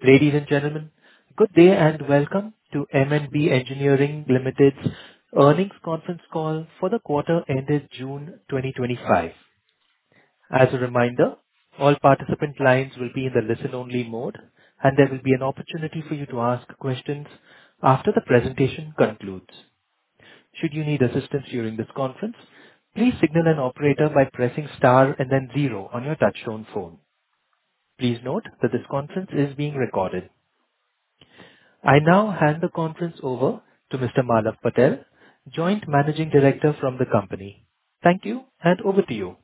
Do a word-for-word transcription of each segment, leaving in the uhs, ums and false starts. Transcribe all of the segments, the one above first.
Ladies and gentlemen, good day and welcome to M N B Engineering Limited's earnings conference call for the quarter ended June twenty twenty-five. As a reminder, all participant lines will be in the listen-only mode, and there will be an opportunity for you to ask questions after the presentation concludes. Should you need assistance during this conference, please signal an operator by pressing star and then zero on your touchtone phone. Please note that this conference is being recorded. I now hand the conference over to Mister Malav Patel, Joint Managing Director from the company. Thank you, and over to you.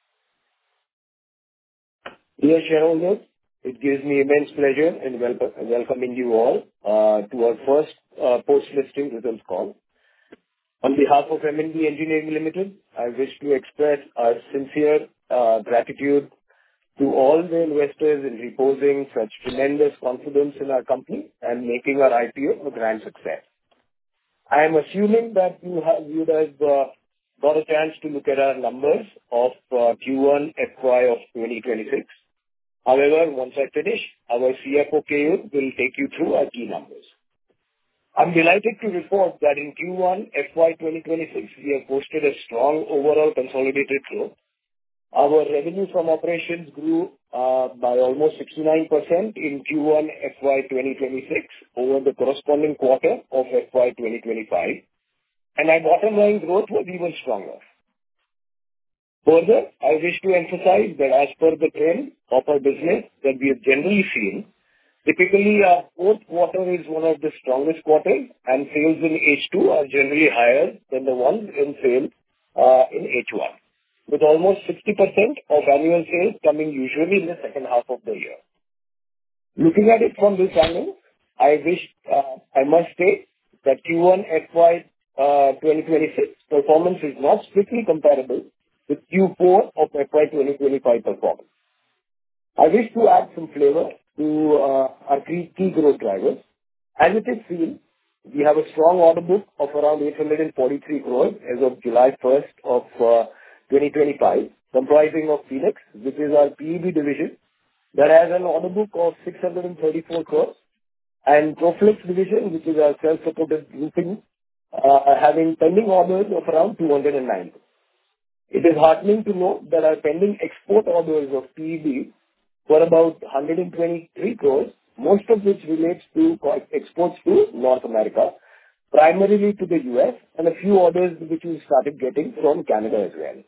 Dear shareholders, it gives me immense pleasure in welcome- welcoming you all uh, to our first uh, post-listing results call. On behalf of M N B Engineering Limited, I wish to express our sincere uh, gratitude to all the investors in reposing such tremendous confidence in our company and making our I P O a grand success. I am assuming that you have you have uh, got a chance to look at our numbers of uh, Q one F Y of twenty twenty-six. However, once I finish, our C F O, Keyur, will take you through our key numbers. I'm delighted to report that in Q one F Y twenty twenty-six, we have posted a strong overall consolidated growth. Our revenue from operations grew uh, by almost sixty-nine percent in Q one F Y twenty twenty-six over the corresponding quarter of F Y twenty twenty-five, and our bottom line growth was even stronger. Further, I wish to emphasize that as per the trend of our business that we have generally seen, typically our fourth quarter is one of the strongest quarters, and sales in H two are generally higher than the ones in sales uh, in H one, with almost sixty percent of annual sales coming usually in the second half of the year. Looking at it from this angle, I wish uh, I must say that Q one F Y uh, twenty twenty-six performance is not strictly comparable with Q four of F Y twenty twenty-five performance. I wish to add some flavor to uh, our key key growth drivers. As it is seen, we have a strong order book of around eight hundred forty-three crores as of July first of uh, twenty twenty-five, comprising of Phoenix, which is our P E B division, that has an order book of six hundred thirty-four crores, and Proflex division, which is our self-supported roofing, uh, having pending orders of around two hundred nine. It is heartening to note that our pending export orders of P E B were about one hundred twenty-three crores, most of which relates to co- exports to North America, primarily to the U S, and a few orders which we started getting from Canada as well.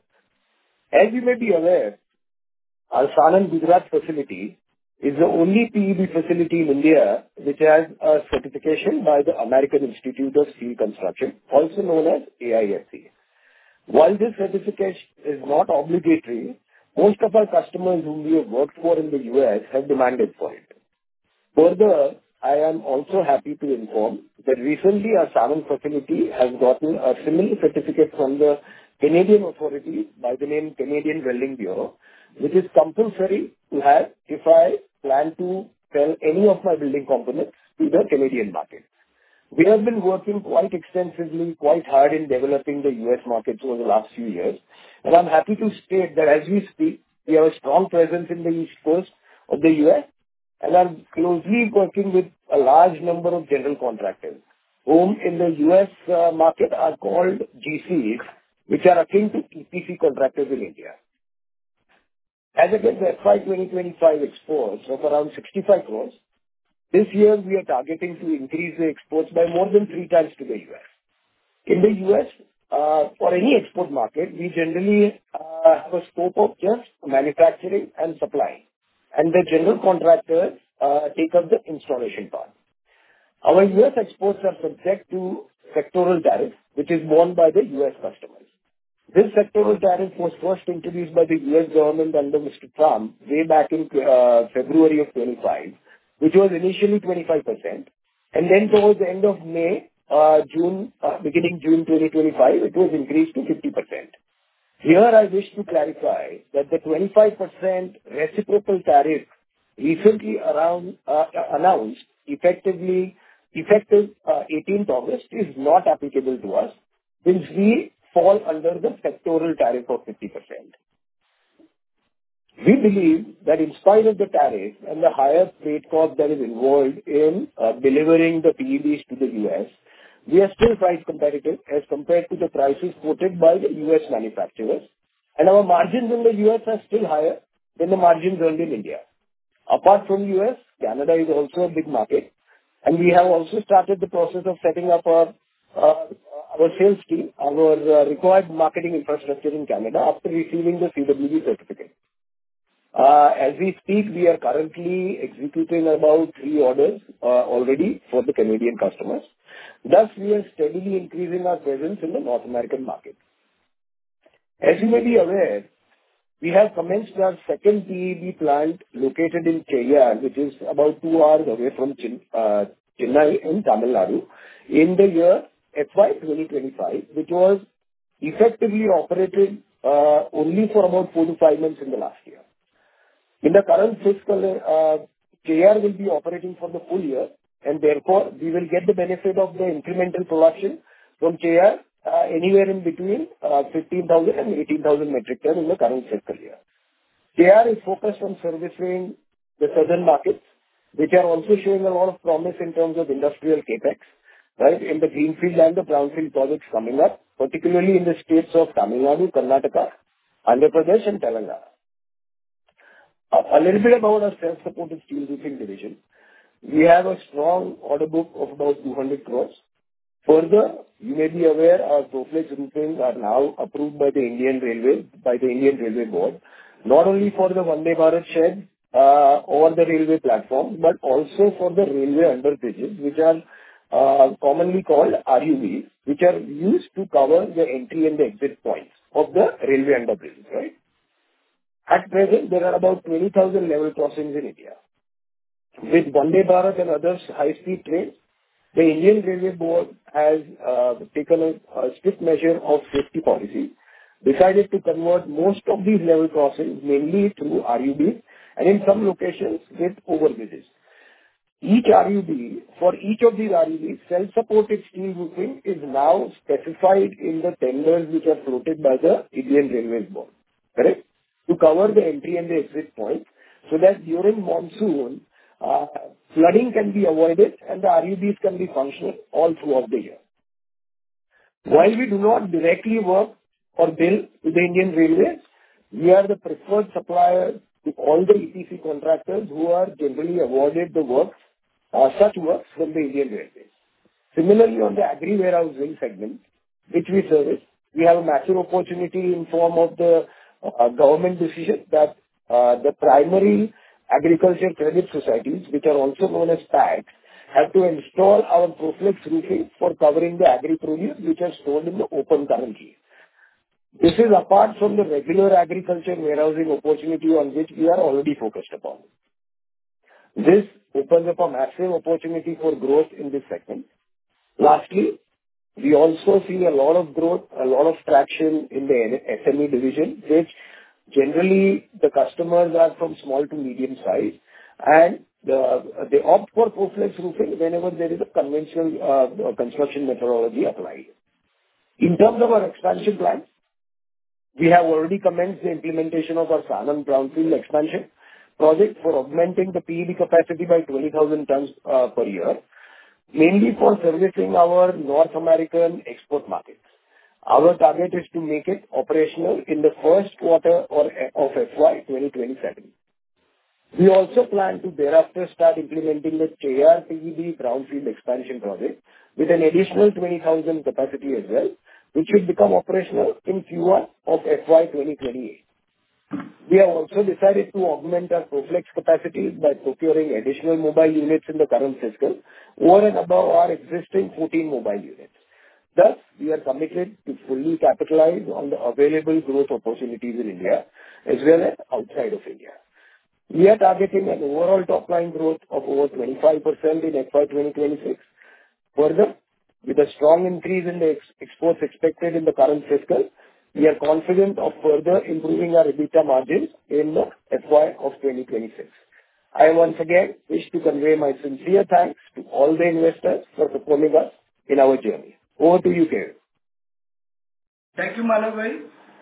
As you may be aware, our Sanand, Gujarat facility is the only P E B facility in India which has a certification by the American Institute of Steel Construction, also known as A I S C. While this certification is not obligatory, most of our customers whom we have worked for in the U S have demanded for it. Further, I am also happy to inform that recently our Sanand facility has gotten a similar certificate from the Canadian authority by the name Canadian Welding Bureau, which is compulsory to have if I plan to sell any of my building components to the Canadian market. We have been working quite extensively, quite hard in developing the U S markets over the last few years, and I'm happy to state that as we speak, we have a strong presence in the East Coast of the U S, and are closely working with a large number of general contractors, whom in the U S uh, market are called G Cs, which are akin to E P C contractors in India. As against F Y twenty twenty-five exports of around sixty-five crores, this year we are targeting to increase the exports by more than three times to the U S. In the U S, uh, for any export market, we generally uh, have a scope of just manufacturing and supplying, and the general contractors uh, take up the installation part. Our U S exports are subject to sectoral tariff, which is borne by the U S customers. This sectoral tariff was first introduced by the U S government under Mister Trump way back in uh, February of twenty-five, which was initially twenty-five percent, and then towards the end of May, uh, June, uh, beginning June twenty twenty-five, it was increased to fifty percent. Here I wish to clarify that the twenty-five percent reciprocal tariff recently around uh, announced effectively effective uh, eighteenth August is not applicable to us, since we fall under the sectoral tariff of fifty percent. We believe that in spite of the tariff and the higher freight cost that is involved in uh, delivering the P E Bs to the U S, we are still price competitive as compared to the prices quoted by the U S manufacturers, and our margins in the U S are still higher than the margins earned in India. Apart from U S, Canada is also a big market, and we have also started the process of setting up our uh, our sales team, our uh, required marketing infrastructure in Canada after receiving the C W B certificate. Uh As we speak, we are currently executing about three orders uh already for the Canadian customers. Thus, we are steadily increasing our presence in the North American market. As you may be aware, we have commenced our second P E B plant located in Cheyyar, which is about two hours away from Chin- uh, Chennai in Tamil Nadu, in the year F Y twenty twenty-five, which was effectively operated uh only for about four to five months in the last year. In the current fiscal, uh, K R will be operating for the full year, and therefore, we will get the benefit of the incremental production from K R, uh, anywhere in between uh, fifteen thousand and eighteen thousand metric ton in the current fiscal year. K R is focused on servicing the southern markets, which are also showing a lot of promise in terms of industrial CapEx, right, in the greenfield and the brownfield projects coming up, particularly in the states of Tamil Nadu, Karnataka, Andhra Pradesh, and Telangana. A a little bit about our self-supported steel roofing division. We have a strong order book of about two hundred crores. Further, you may be aware our Proflex roofings are now approved by the Indian Railway, by the Indian Railway Board, not only for the Vande Bharat shed uh, or the railway platform, but also for the railway underbridges, which are uh, commonly called R U Bs, which are used to cover the entry and the exit points of the railway underbridges, right? At present, there are about twenty thousand level crossings in India. With Vande Bharat and other high-speed trains, the Indian Railway Board has uh, taken a a strict measure of safety policy, decided to convert most of these level crossings mainly through R U Bs, and in some locations with overbridges. Each R U B, for each of these R U Bs, self-supported steel roofing is now specified in the tenders which are floated by the Indian Railways Board, correct? To cover the entry and the exit points, so that during monsoon, uh, flooding can be avoided and the R U Bs can be functional all throughout the year. While we do not directly work or bill with the Indian Railways, we are the preferred supplier to all the E P C contractors who are generally awarded the works, uh, such works from the Indian Railways. Similarly, on the agri warehousing segment, which we service, we have a massive opportunity in form of the uh, government decision that uh, the primary agriculture credit societies, which are also known as P A Cs, have to install our Proflex roofing for covering the agri produce which are stored in the open currently. This is apart from the regular agriculture warehousing opportunity on which we are already focused upon. This opens up a massive opportunity for growth in this segment. Lastly, we also see a lot of growth, a lot of traction in the S M E division, which generally the customers are from small to medium size, and the- they opt for Proflex roofing whenever there is a conventional uh, construction methodology applied. In terms of our expansion plans, we have already commenced the implementation of our Sanand brownfield expansion project for augmenting the P E B capacity by twenty thousand tons uh, per year, mainly for servicing our North American export markets. Our target is to make it operational in the first quarter or of F Y twenty twenty-seven. We also plan to thereafter start implementing the K R P E B brownfield expansion project with an additional twenty thousand capacity as well, which should become operational in Q one of F Y twenty twenty-eight. We have also decided to augment our Proflex capacities by procuring additional mobile units in the current fiscal, over and above our existing fourteen mobile units. Thus, we are committed to fully capitalize on the available growth opportunities in India as well as outside of India. We are targeting an overall top-line growth of over twenty-five percent in F Y twenty twenty-six. Further, with a strong increase in the ex- exports expected in the current fiscal, we are confident of further improving our EBITDA margins in the F Y of twenty twenty-six. I once again wish to convey my sincere thanks to all the investors for supporting us in our journey. Over to you, Kevin. Thank you, Malav bhai.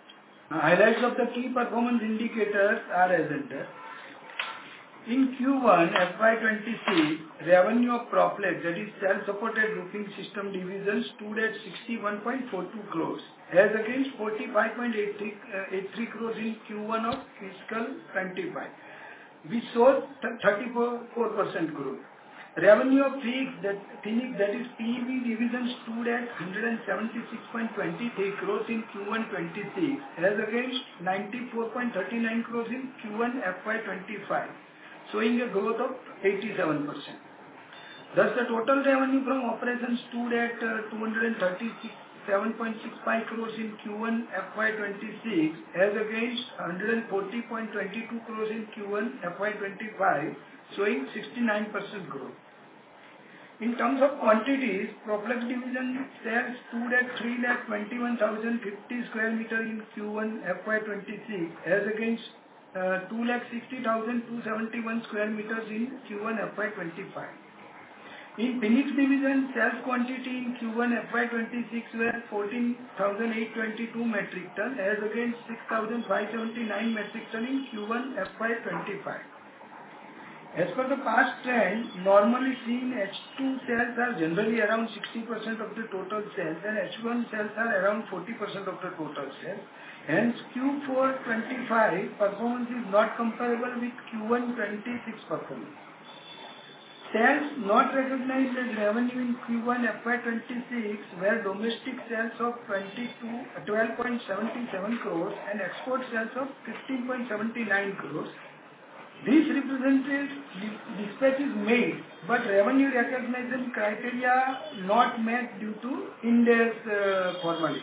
Highlights of the key performance indicators are as under. In Q one F Y twenty-six, revenue of Proplex, that is self-supported roofing system division, stood at sixty-one point four two crores, as against forty-five point eight three crores in Q one of fiscal twenty-five. We saw thirty-four percent growth. Revenue of Phoenix, that Phoenix, that is P E B division, stood at one hundred seventy-six point two three crores in Q one twenty-six, as against ninety-four point three nine crores in Q one F Y twenty-five, showing a growth of eighty-seven percent. Thus, the total revenue from operations stood at uh, two hundred thirty-seven point six five crores in Q one F Y twenty-six, as against one hundred forty point two two crores in Q one F Y twenty-five, showing sixty-nine percent growth. In terms of quantities, Proplex division sales stood at three lakh twenty-one thousand fifty square meter in Q one F Y twenty-six, as against uh, two lakh sixty thousand two hundred seventy-one square meters in Q one F Y twenty-five. In Phoenix division, sales quantity in Q one F Y twenty-six were fourteen thousand eight hundred twenty-two metric ton, as against six thousand five hundred seventy-nine metric ton in Q one F Y twenty-five. As per the past trend, normally seen H two sales are generally around sixty percent of the total sales and H one sales are around forty percent of the total sales. Hence, Q four twenty-five performance is not comparable with Q one twenty-six performance. Sales not recognized as revenue in Q one F Y twenty-six were domestic sales of twelve point seven seven crores and export sales of fifteen point seven nine crores. These represented dispatches made, but revenue recognition criteria not met due to Ind-AS uh, formality.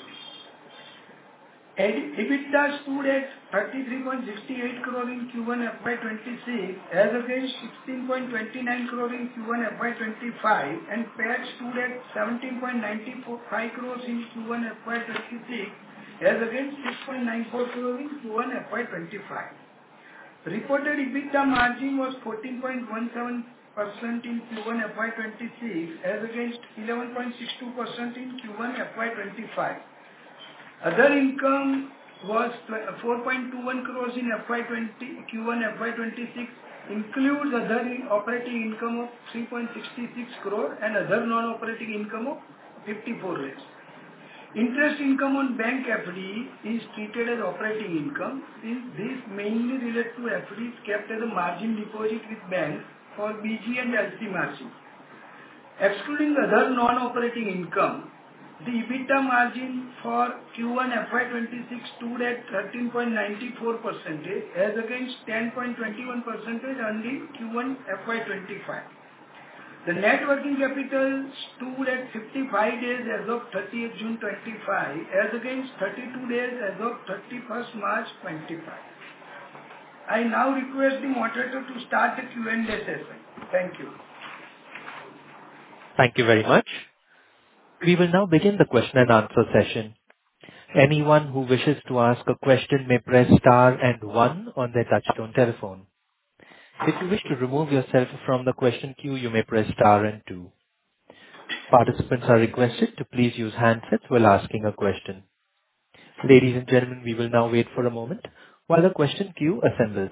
EBITDA stood at thirty-three point six eight crore in Q one F Y twenty-six, as against sixteen point two nine crore in Q one F Y twenty-five, and P A T stood at seventeen point nine five crores in Q one F Y twenty-six, as against six point nine four crore in Q one F Y twenty-five. Reported EBITDA margin was fourteen point one seven percent in Q one F Y twenty-six, as against eleven point six two percent in Q one F Y twenty-five. Other income was four point two one crores in F Y twenty, Q one F Y twenty-six, includes other operating income of three point six six crore and other non-operating income of fifty-four lakhs. Interest income on bank F D is treated as operating income, since this mainly relates to F Ds kept as a margin deposit with banks for B G and L C margin. Excluding other non-operating income, the EBITDA margin for Q one F Y twenty-six stood at thirteen point nine four percent, as against ten point two one percent on the Q one F Y twenty-five. The net working capital stood at fifty-five days as of thirtieth June twenty-five, as against thirty-two days as of thirty-first March twenty-five. I now request the moderator to start the Q and A session. Thank you. Thank you very much. We will now begin the question and answer session. Anyone who wishes to ask a question may press star and one on their touchtone telephone. If you wish to remove yourself from the question queue, you may press star and two. Participants are requested to please use handsets while asking a question. Ladies and gentlemen, we will now wait for a moment while the question queue assembles.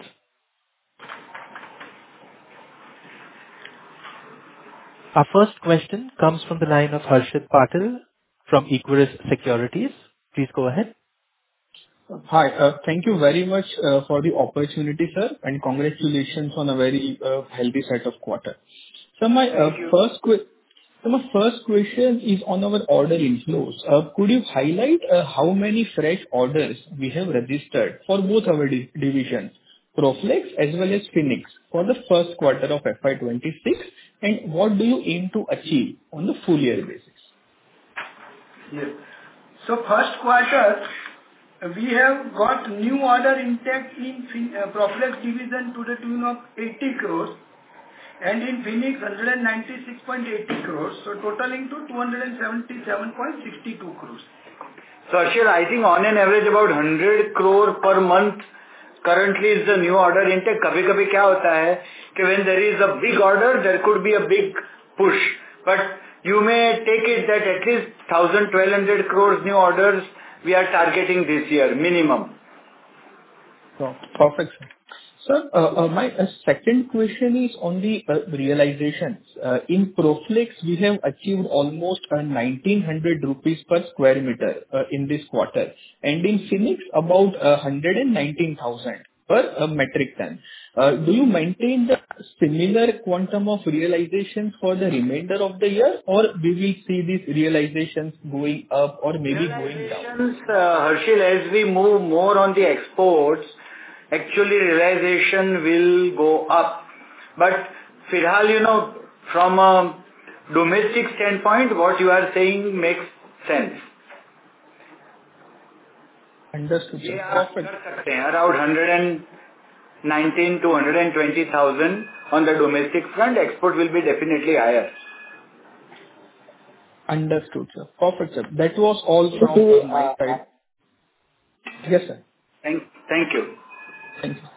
Our first question comes from the line of Harshit Patil from Equirus Securities. Please go ahead. Hi. uh, Thank you very much uh, for the opportunity, sir, and congratulations on a very uh, healthy set of quarter. So My uh, Thank you. first que- so my first question is on our order inflows. Uh, Could you highlight uh, how many fresh orders we have registered for both our di- divisions, Proflex as well as Phoenix, for the first quarter of F Y twenty-six, and what do you aim to achieve on the full year basis? Yes. So first quarter, we have got new order intake in Phin- uh, Proflex division to the tune of eighty crores, and in Phoenix one hundred ninety-six point eight zero crores, so totaling to two hundred seventy-seven point six two crores. So Arshil, I think on an average about one hundred crore per month currently is the new order intake. कभी कभी क्या होता है कि when there is a big order, there could be a big push. But you may take it that at least one thousand, twelve hundred crores new orders we are targeting this year, minimum. So, perfect, sir. Sir, uh, uh, my uh, second question is on the uh, realizations. Uh, In Proflex, we have achieved almost uh, nineteen hundred rupees per square meter uh, in this quarter, and in Phoenix, about uh, one hundred nineteen thousand per uh, metric ton. Uh, Do you maintain the similar quantum of realizations for the remainder of the year, or we will see these realizations going up or maybe going down? Realizations, uh, Harshil, as we move more on the exports, actually realization will go up. But Firhal, you know, from a domestic standpoint, what you are saying makes sense. Understood, ये sir. आप Perfect. कर सकते हैं around one hundred nineteen to one hundred twenty thousand on the domestic front. Export will be definitely higher. Understood, sir. Perfect, sir. That was all from See, uh, my uh, side. Yes, sir. Thank, thank you. Thank you.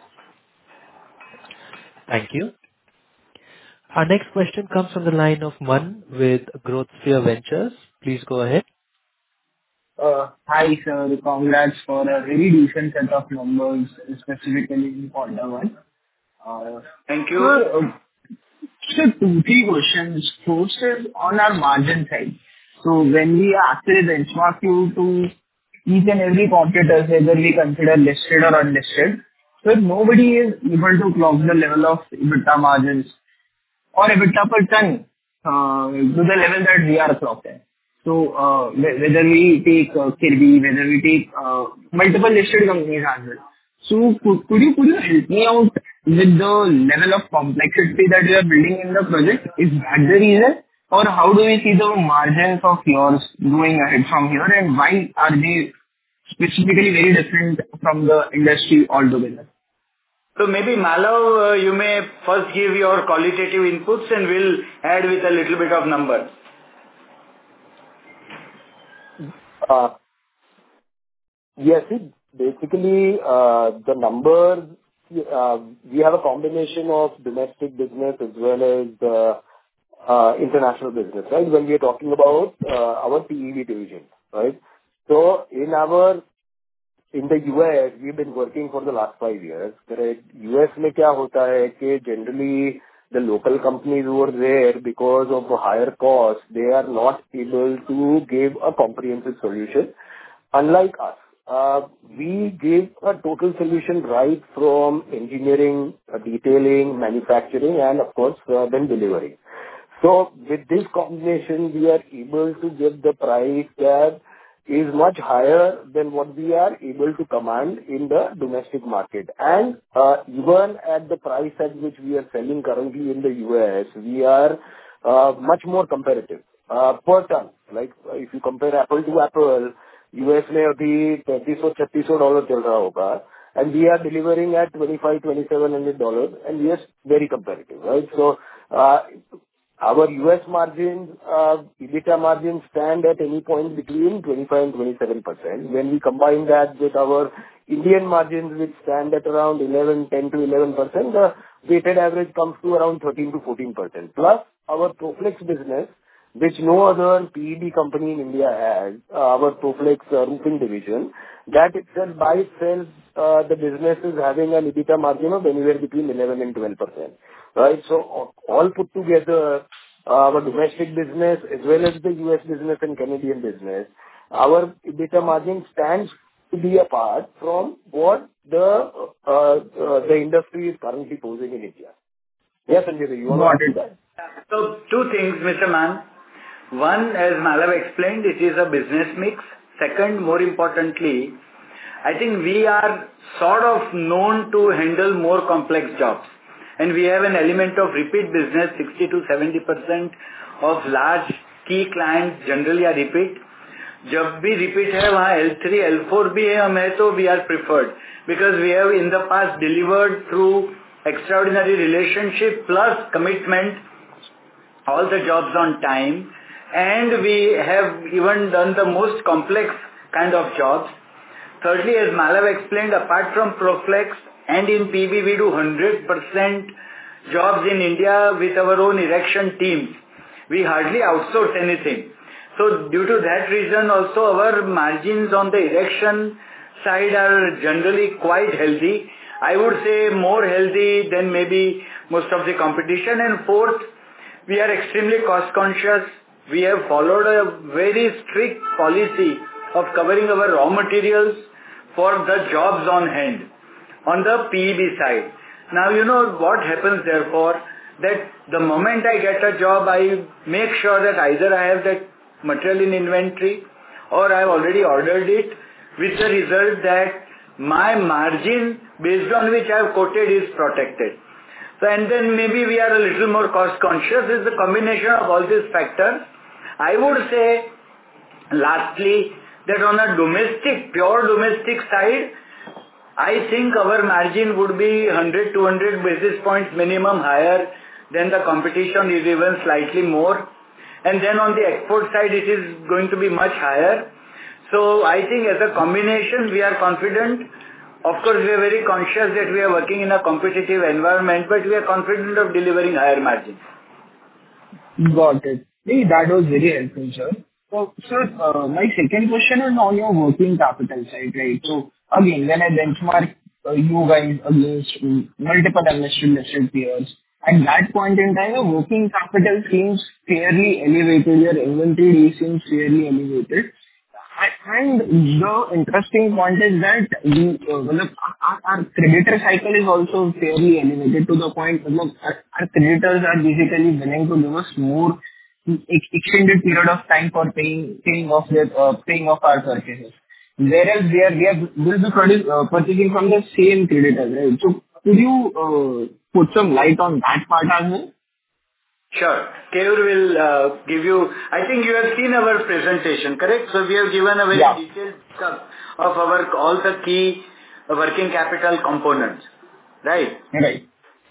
Thank you. Our next question comes from the line of Man with Growth Sphere Ventures. Please go ahead. Uh, Hi, sir. Congrats for a very decent set of numbers, specifically in quarter one. Uh, Thank you. Sir, uh, sir, two, three questions. First is on our margin side. So when we actually benchmark you to each and every competitor, whether we consider listed or unlisted, so nobody is able to clock the level of EBITDA margins or EBITDA per ton uh, to the level that we are clocking. So, uh, wh- whether we take uh, Kirby, whether we take uh, multiple listed companies as well. So could could you could you help me out with the level of complexity that you are building in the project? Is that the reason? Or how do we see the margins of yours going ahead from here, and why are they specifically very different from the industry altogether? So maybe Malav, uh, you may first give your qualitative inputs and we'll add with a little bit of numbers. uh, yes, it basically, uh, the numbers, uh, we have a combination of domestic business as well as the uh, international business, right? When we are talking about uh, our P E V division, right? So in our in the U S, we've been working for the last five years. Correct? U S में क्या होता है कि generally the local companies over there, because of the higher cost, they are not able to give a comprehensive solution. Unlike us, uh, we give a total solution right from engineering, uh, detailing, manufacturing, and of course, uh, then delivery. So with this combination, we are able to give the price that is much higher than what we are able to command in the domestic market. And uh, even at the price at which we are selling currently in the U S, we are uh, much more competitive uh, per ton. Like uh, if you compare apple to apple, U S में अभी thirty-three hundred thirty-six hundred dollar चल रहा होगा, and we are delivering at twenty-five hundred twenty-seven hundred dollars, and we are very competitive, right? So uh, our U S margins, uh, EBITDA margins stand at any point between twenty-five and twenty-seven percent. When we combine that with our Indian margins, which stand at around eleven, ten to eleven percent, the weighted average comes to around thirteen to fourteen percent. Plus, our Proflex business, which no other P E B company in India has, uh, our Proflex uh, roofing division, that itself, by itself, uh, the business is having an EBITDA margin of anywhere between eleven and twelve percent. Right? So all all put together, uh, our domestic business as well as the U S business and Canadian business, our EBITDA margin stands to be apart from what the uh, uh, the industry is currently posing in India. Yes, Sanjay, you want to Got add to it. that? So two things, Mister Mann. One, as Malav explained, it is a business mix. Second, more importantly, I think we are sort of known to handle more complex jobs. And we have an element of repeat business. Sixty to seventy percent of large key clients generally are repeat. जब भी repeat है वहाँ L three, L four भी है हम है तो we are preferred because we have in the past delivered through extraordinary relationship plus commitment all the jobs on time, and we have even done the most complex kind of jobs. Thirdly, as Malav explained, apart from Proflex and in P B, we do one hundred percent jobs in India with our own erection teams. We hardly outsource anything. So due to that reason also our margins on the erection side are generally quite healthy. I would say more healthy than maybe most of the competition. And fourth, we are extremely cost conscious. We have followed a very strict policy of covering our raw materials for the jobs on hand on the P E B side. Now, you know what happens therefore, that the moment I get a job, I make sure that either I have that material in inventory or I have already ordered it, with the result that my margin based on which I have quoted is protected. So, and then maybe we are a little more cost conscious. It's the combination of all these factors. I would say, lastly, that on a domestic, pure domestic side, I think our margin would be one hundred to two hundred basis points minimum higher than the competition, is even slightly more. And then on the export side, it is going to be much higher. So I think as a combination, we are confident. Of course, we are very conscious that we are working in a competitive environment, but we are confident of delivering higher margins. Got it. Hey, that was very helpful, sir. So, sir, uh, my second question is on your working capital side, right? So, again, when I benchmark uh, you guys against um, multiple listed listed peers, at that point in time, your working capital seems fairly elevated. Your inventory days seems fairly elevated. And the interesting point is that we, uh, well, our, our creditor cycle is also fairly elevated to the point that our, our creditors are basically willing to give us more ex- extended period of time for paying paying off their uh, paying off our purchases. Whereas we are we are will be produce, uh, purchasing from the same creditors, right? So could you uh, put some light on that part as well? Sure. Keyur will uh, give you, I think you have seen our presentation, correct? So we have given a very Yeah. detailed stuff of our, all the key working capital components, right? Right.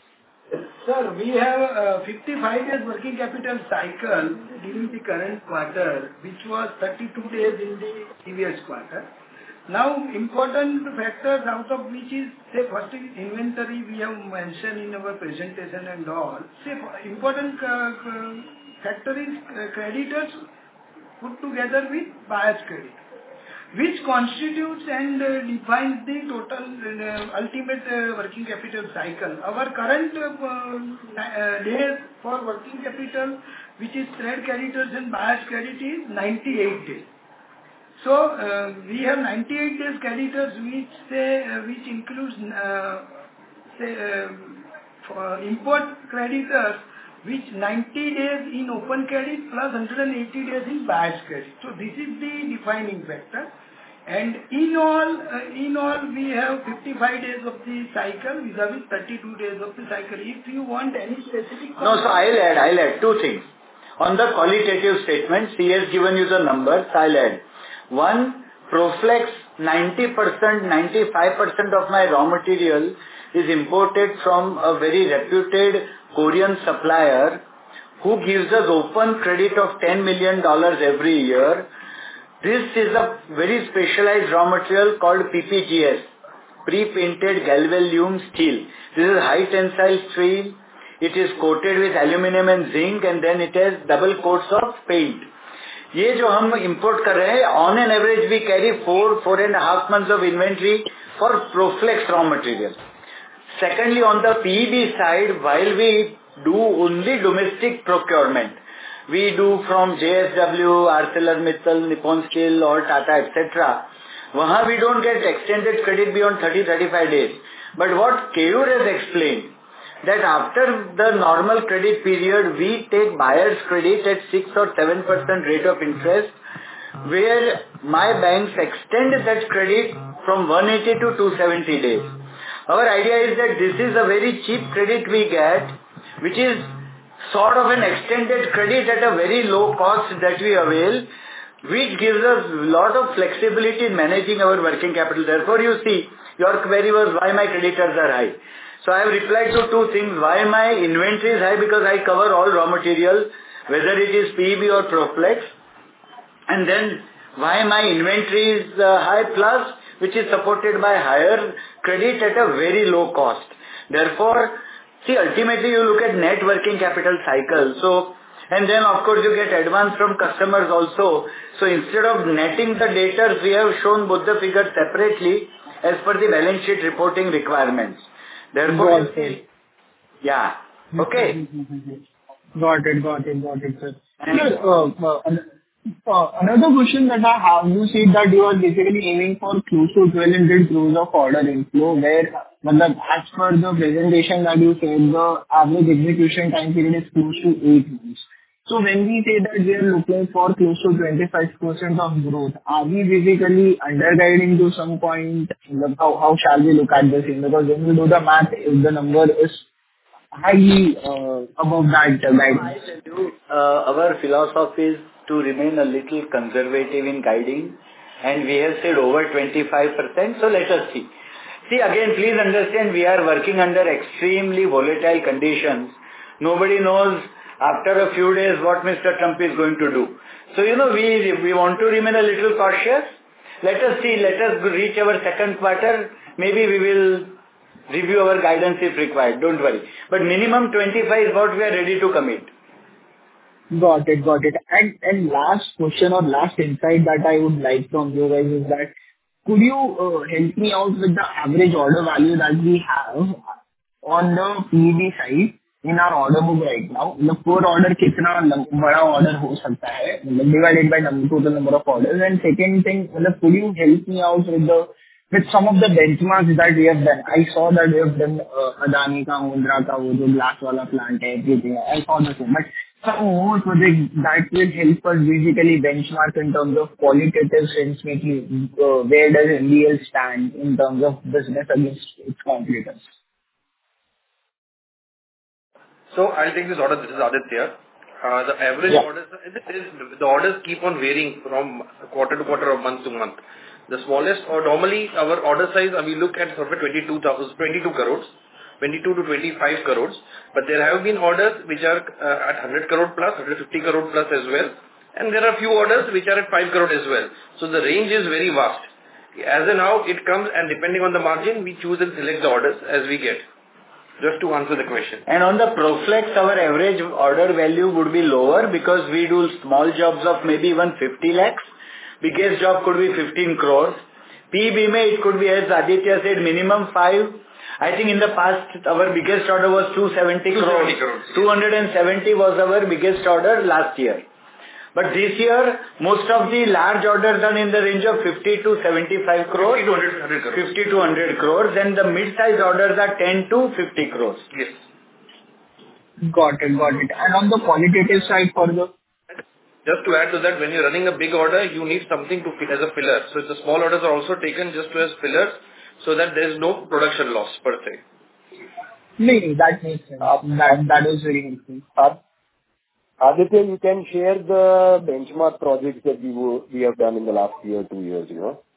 Sir, we have uh, fifty-five days working capital cycle during the current quarter, which was thirty-two days in the previous quarter. Now, important factors out of which is, say, first is inventory we have mentioned in our presentation and all. Say, important uh, uh, factor is uh, creditors put together with buyer's credit, which constitutes and uh, defines the total uh, ultimate uh, working capital cycle. Our current uh, uh, days for working capital, which is trade creditors and buyer's credit, is ninety-eight days. So uh, we have ninety-eight days creditors, which say uh, which includes uh, say uh, for import creditors, which ninety days in open credit plus one hundred eighty days in buyer's credit. So this is the defining factor. And in all, uh, in all, we have fifty-five days of the cycle vis-a-vis thirty-two days of the cycle. If you want any specific... No, so I'll add, I'll add two things. On the qualitative statement, he has given you the numbers, I'll add. One, Proflex, ninety percent, ninety-five percent of my raw material is imported from a very reputed Korean supplier who gives us open credit of ten million dollars every year. This is a very specialized raw material called P P G S, pre-painted galvalume steel. This is high tensile steel. It is coated with aluminum and zinc, and then it has double coats of paint. ये जो हम import कर रहे हैं, on an average we carry four, four and a half months of inventory for Proflex raw material. Secondly, on the P E B side, while we do only domestic procurement, we do from J S W, ArcelorMittal, Nippon Steel or Tata, et cetera. वहाँ we don't get extended credit beyond thirty to thirty-five days. But what Keyur has explained, that after the normal credit period, we take buyer's credit at six or seven percent rate of interest, where my banks extend that credit from one eighty to two seventy days. Our idea is that this is a very cheap credit we get, which is sort of an extended credit at a very low cost that we avail, which gives us a lot of flexibility in managing our working capital. Therefore, you see, your query was why my creditors are high. So I have replied to two things. Why my inventory is high? Because I cover all raw material, whether it is P E B or Proflex. And then why my inventory is uh, high plus, which is supported by higher credit at a very low cost. Therefore, see, ultimately you look at net working capital cycle. So And then, of course, you get advance from customers also. So instead of netting the debtors, we have shown both the figures separately as per the balance sheet reporting requirements. Therefore, you Got it. see, yeah. Okay. Got it. Got it. Got it, sir. And Sir, uh, uh, an- uh, another question that I have, you said that you are basically aiming for close to twelve hundred crores of order inflow, where, matlab, as per the presentation that you said, the average execution time period is close to eight months. So when we say that we are looking for close to twenty-five percent of growth, are we basically underguiding to some point? Matlab, How how shall we look at this thing? Because when we do the math, if the number is highly uh, above that uh, I guidance. tell you, uh, our philosophy is to remain a little conservative in guiding, and we have said over twenty-five percent, so let us see. See, again, please understand, we are working under extremely volatile conditions. Nobody knows after a few days what Mister Trump is going to do. So, you know, we, we want to remain a little cautious. Let us see, let us reach our second quarter. Maybe we will review our guidance if required. Don't worry. But minimum twenty-five is what we are ready to commit. Got it. Got it. And and last question or last insight that I would like from you guys is that could you uh, help me out with the average order value that we have on the P E B side in our order book right now? The per order कितना लम- बड़ा order हो सकता है, मतलब divided by number, total number of orders. And second thing, मतलब could you help me out with the with some of the benchmarks that we have done? I saw that we have done uh, Adani का, Mundra का, वो जो glass वाला plant है, everything. I saw the same. But some more projects that will help us basically benchmark in terms of qualitative sense, making uh, where does M B L stand in terms of business against its competitors? So I'll take this order. This is Aditya. Uh, The average Yeah. orders, it is- the orders keep on varying from quarter to quarter or month to month. The smallest, or normally our order size, uh, we look at sort of twenty-two thousand, twenty-two crores, twenty-two to twenty-five crores. But there have been orders which are uh, at one hundred crore plus, one hundred fifty crore plus as well. And there are few orders which are at five crore as well. So the range is very vast. As and how it comes, and depending on the margin, we choose and select the orders as we get. Just to answer the question. And on the Proflex, our average order value would be lower because we do small jobs of maybe even fifty lakhs. Biggest job could be fifteen crores. P E B mein it could be, as Aditya said, minimum five. I think in the past our biggest order was two hundred seventy crores. crores. two hundred seventy was our biggest order last year. But this year, most of the large orders done in the range of fifty to seventy-five crores. fifty to one hundred crores. fifty to one hundred crores, and the mid-size orders are ten to fifty crores. Yes. Got it. Got it. And on the qualitative side for the... Just to add to that, when you're running a big order, you need something to fit as a filler. So the small orders are also taken just as fillers so that there is no production loss per se. No, no, that makes sense. Uh, That That is very helpful. uh, Aditya, you can share the benchmark projects that we wo- we have done in the last year, two years, you know.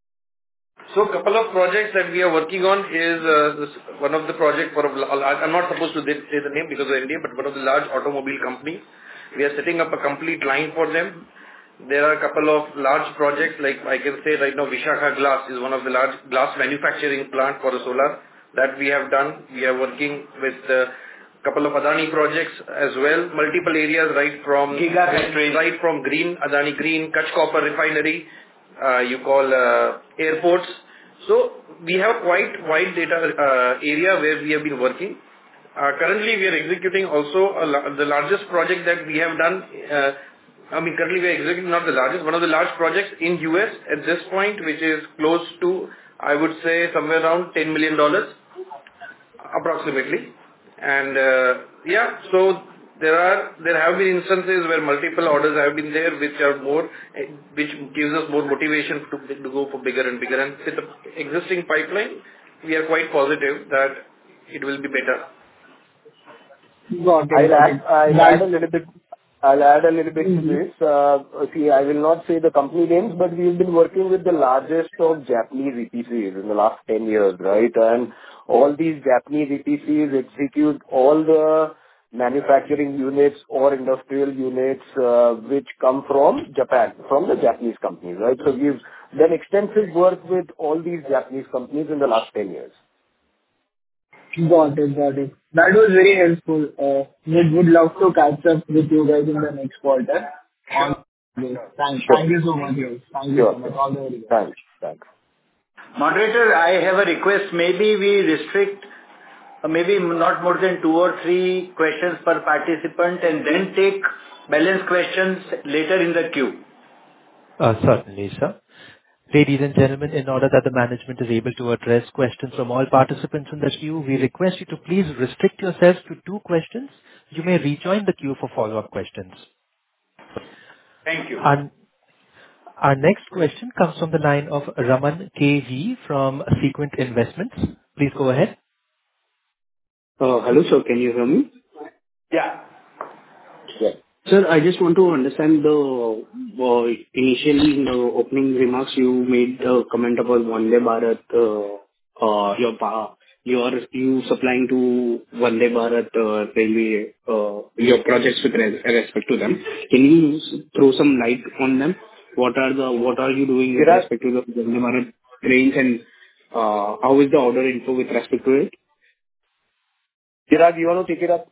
So a couple of projects that we are working on is uh, this, one of the project for a, l- I'm not supposed to say the name because of N D A, but one of the large automobile companies. We are setting up a complete line for them. There are a couple of large projects, like I can say right now, Vishakha Glass is one of the large glass manufacturing plant for the solar that we have done. We are working with a couple of Adani projects as well, multiple areas, right from Gigafactories. right from Green, Adani Green, Kutch Copper Refinery, uh, you call uh, airports. So we have quite wide data uh, area where we have been working. Uh, Currently, we are executing also a la- the largest project that we have done. uh, I mean, currently we are executing not the largest, one of the large projects in U S at this point, which is close to, I would say, somewhere around ten million dollars approximately. And uh, yeah, so there are there have been instances where multiple orders have been there, which are more, eh, which gives us more motivation to, to go for bigger and bigger. And with the existing pipeline, we are quite positive that it will be better. Got it. I'll Got add it. I'll That- add a little bit I'll add a little bit to Mhm. this. Uh, See, I will not say the company names, but we've been working with the largest of Japanese E P Cs in the last ten years, right? And all these Japanese E P Cs execute all the manufacturing units or industrial units, uh, which come from Japan, from the Japanese companies, right? So we've done extensive work with all these Japanese companies in the last ten years. Got it. Got it. That was very helpful. Uh, We would love to catch up with you guys in the next quarter Sure. on this. Thank Sure. thank you so much, guys. Thank you so Sure. much. All the very best. Thanks. Thanks. Moderator, I have a request. Maybe we restrict uh, maybe not more than two or three questions per participant and then take balance questions later in the queue. Uh, Certainly, sir. Ladies and gentlemen, in order that the management is able to address questions from all participants in the queue, we request you to please restrict yourselves to two questions. You may rejoin the queue for follow-up questions. Thank you. And our next question comes from the line of Raman K V from Sequent Investments. Please go ahead. Uh, Hello, sir. Can you hear me? Yeah. Yeah. Sir, I just want to understand the uh, initially in the opening remarks, you made a comment about Vande Bharat, uh, uh, your pa- you are you supplying to Vande Bharat uh, railway, uh, your projects with res- respect to them. Can you s- throw some light on them? What are the what are you doing with Chirag, respect to the Vande Bharat trains, and uh, how is the order info with respect to it? Chirag, you want to take it up?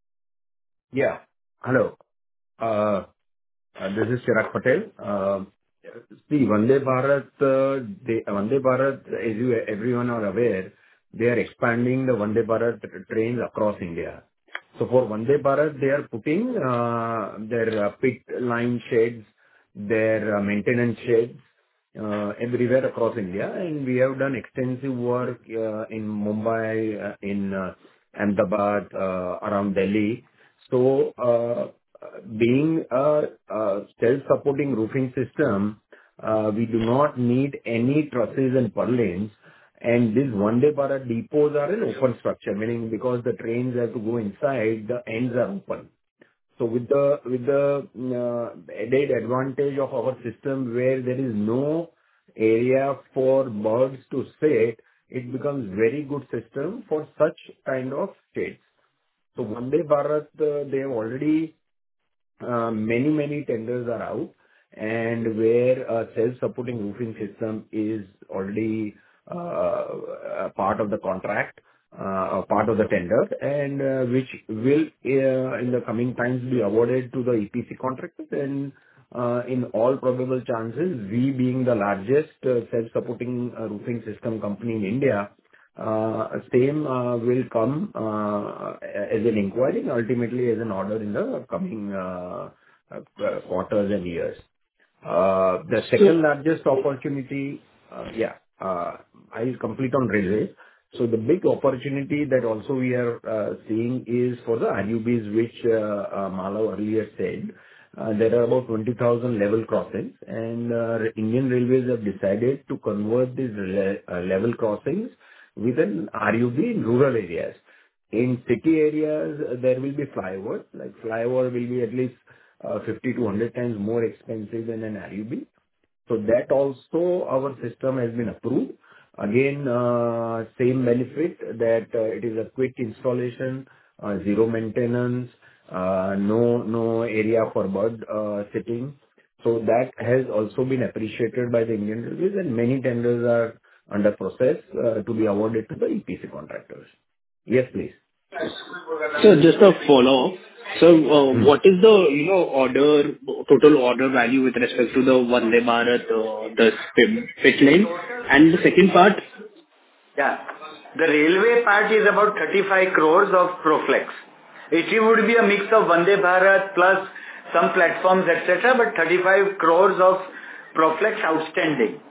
Yeah. Hello. Uh, uh, This is Chirag Patel. Uh, See, Vande Bharat, uh, they- Vande Bharat, as you everyone are aware, they are expanding the Vande Bharat trains across India. So for Vande Bharat, they are putting uh, their uh, pit line sheds, their uh, maintenance sheds, uh, everywhere across India. And we have done extensive work uh, in Mumbai, uh, in uh, Ahmedabad, uh, around Delhi. So, uh, being a a self-supporting roofing system, uh, we do not need any trusses and purlins. And these Vande Bharat depots are an open structure, meaning because the trains have to go inside, the ends are open. So with the with the uh, added advantage of our system where there is no area for birds to sit, it becomes very good system for such kind of shades. So Vande Bharat, uh, they have already uh, many, many tenders are out, and where a self-supporting roofing system is already uh, a part of the contract, uh, a part of the tender, and uh, which will, uh, in the coming times, be awarded to the E P C contractors. And uh, in all probable chances, we being the largest uh, self-supporting uh, roofing system company in India, uh, same uh, will come uh, as an inquiry and ultimately as an order in the coming uh, uh, quarters and years. Uh, The second largest opportunity, uh, yeah, uh, I'll complete on railways. So the big opportunity that also we are uh, seeing is for the R U Bs, which uh, uh, Malav earlier said. Uh, There are about twenty thousand level crossings, and uh, Indian Railways have decided to convert these le- uh, level crossings with an R U B in rural areas. In city areas, uh, there will be flyovers. Like flyover will be at least uh, fifty to one hundred times more expensive than an R U B. So that also our system has been approved. Again, uh, same benefit that uh, it is a quick installation, uh, zero maintenance, uh, no no area for bird uh, sitting. So that has also been appreciated by the Indian Railways, and many tenders are under process uh, to be awarded to the E P C contractors. Yes, please. So just a follow-up. So, uh, Hmm. what is the, you know, order, total order value with respect to the Vande Bharat, uh, the pit pit lane? And the second part, Yeah. The railway part is about thirty-five crores of Proflex. It would be a mix of Vande Bharat plus some platforms, et cetera, but thirty-five crores of Proflex outstanding.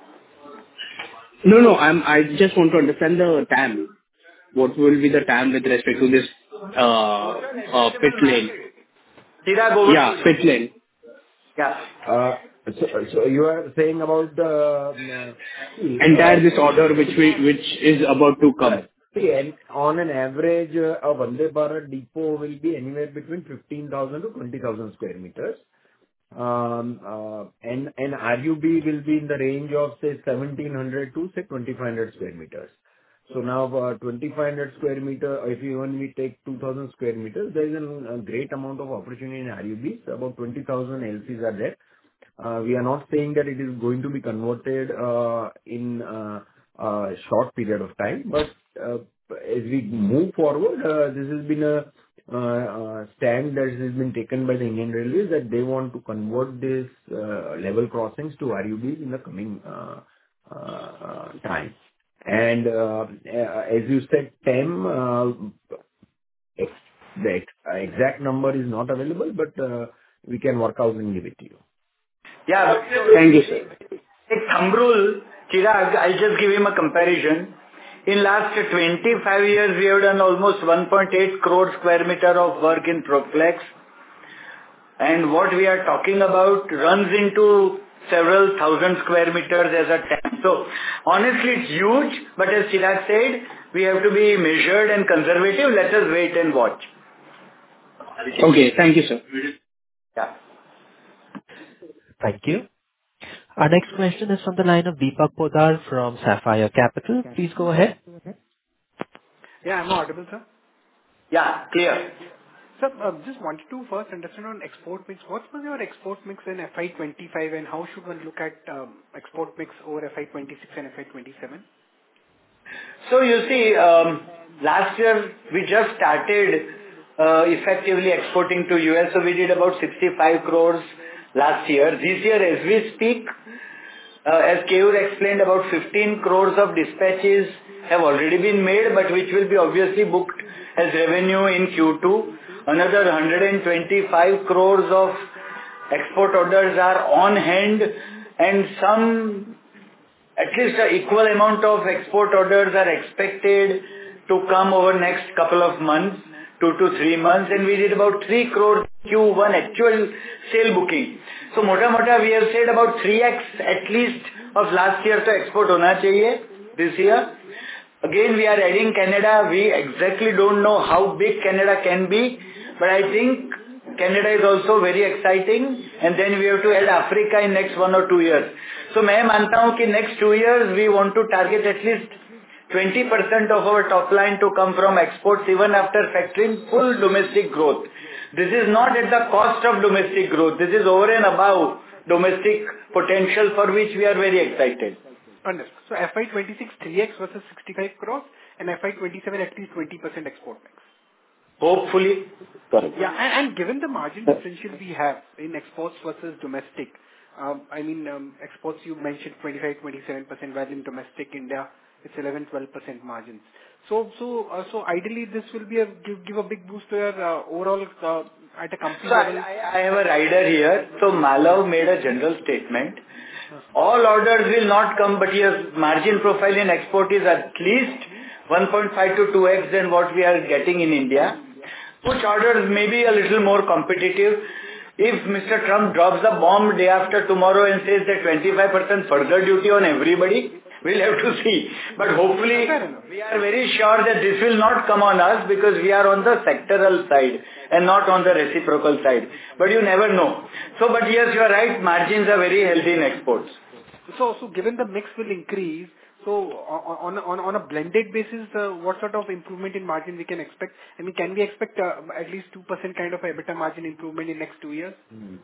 no, no, I'm, I just want to understand the T A M. What will be the T A M with respect to this, uh, uh, pit lane? Chirag, over to Yeah, you. pit lane. Yeah. Uh, So so you are saying about the, um, uh, see, Entire uh, this order which we, which is about to come. Right. See, and on an average, uh, a Vande Bharat depot will be anywhere between fifteen thousand to twenty thousand square meters. Um, uh, And and R U B will be in the range of, say, seventeen hundred to, say, twenty-five hundred square meters. So now, uh, twenty-five hundred square meter, if you when we take two thousand square meters, there is an- a great amount of opportunity in R U Bs. About twenty thousand L Cs are there. Uh, We are not saying that it is going to be converted uh, in uh, a short period of time, but uh, as we move forward, uh, this has been a uh, uh, stand that has been taken by the Indian Railways that they want to convert this uh, level crossings to R U Bs in the coming uh, uh, uh, time. And uh, uh, as you said, T E M, uh, ex- the ex- uh, exact number is not available, but uh, we can work out and give it to you. Yeah. Thank you, sir. Like thumb rule, Chirag, I'll just give him a comparison. In last twenty-five years, we have done almost one point eight crore square meter of work in Proflex. And what we are talking about runs into several thousand square meters as a time. So honestly, it's huge, but as Chirag said, we have to be measured and conservative. Let us wait and watch. Okay, thank you, sir. Yeah. Thank you. Our next question is from the line of Deepak Podar from Sapphire Capital. Please go ahead. Yeah, I'm audible, sir. Yeah, clear. Sir, uh, just wanted to first understand on export mix. What was your export mix in F Y twenty-five, and how should one look at um, export mix over F Y twenty-six and F Y twenty-seven? So you see, um, last year we just started uh, effectively exporting to U S, so we did about sixty-five crores last year. This year, as we speak, uh, as Keyur explained, about fifteen crores of dispatches have already been made, but which will be obviously booked as revenue in Q two. Another one hundred twenty-five crores of export orders are on hand, and some at least an equal amount of export orders are expected to come over next couple of months, two to three months, and we did about three crores Q one actual sale booking. So mota mota we have said about three x at least of last year to export hona chahiye this year. Again, we are adding Canada. We exactly don't know how big Canada can be, but I think Canada is also very exciting, and then we have to add Africa in next one or two years. So मैं मानता हूँ कि next two years we want to target at least twenty percent of our top line to come from exports even after factoring full domestic growth. This is not at the cost of domestic growth. This is over and above domestic potential for which we are very excited. Understood. So F Y twenty-six three x versus sixty-five crores, and F Y twenty-seven at least twenty percent export mix. Hopefully. Correct. Yeah, and, and given the margin differential we have in exports versus domestic, um, I mean, um, exports you mentioned twenty-five, twenty-seven percent, while in domestic India it's eleven, twelve percent margins. So, so, uh, so ideally this will be a give, give a big boost to your uh, overall uh, at a company So level. I, I have a rider here. So Malav made a general statement. All orders will not come, but your margin profile in export is at least one point five to two x than what we are getting in India. Which orders may be a little more competitive. If Mister Trump drops a bomb day after tomorrow and says that twenty-five percent further duty on everybody, we'll have to see. But hopefully, we are very sure that this will not come on us because we are on the sectoral side and not on the reciprocal side. But you never know. So, but yes, you are right, margins are very healthy in exports. So, so given the mix will increase, so on on on a blended basis, uh, what sort of improvement in margin we can expect? I mean, can we expect uh, at least two percent kind of EBITDA margin improvement in next two years?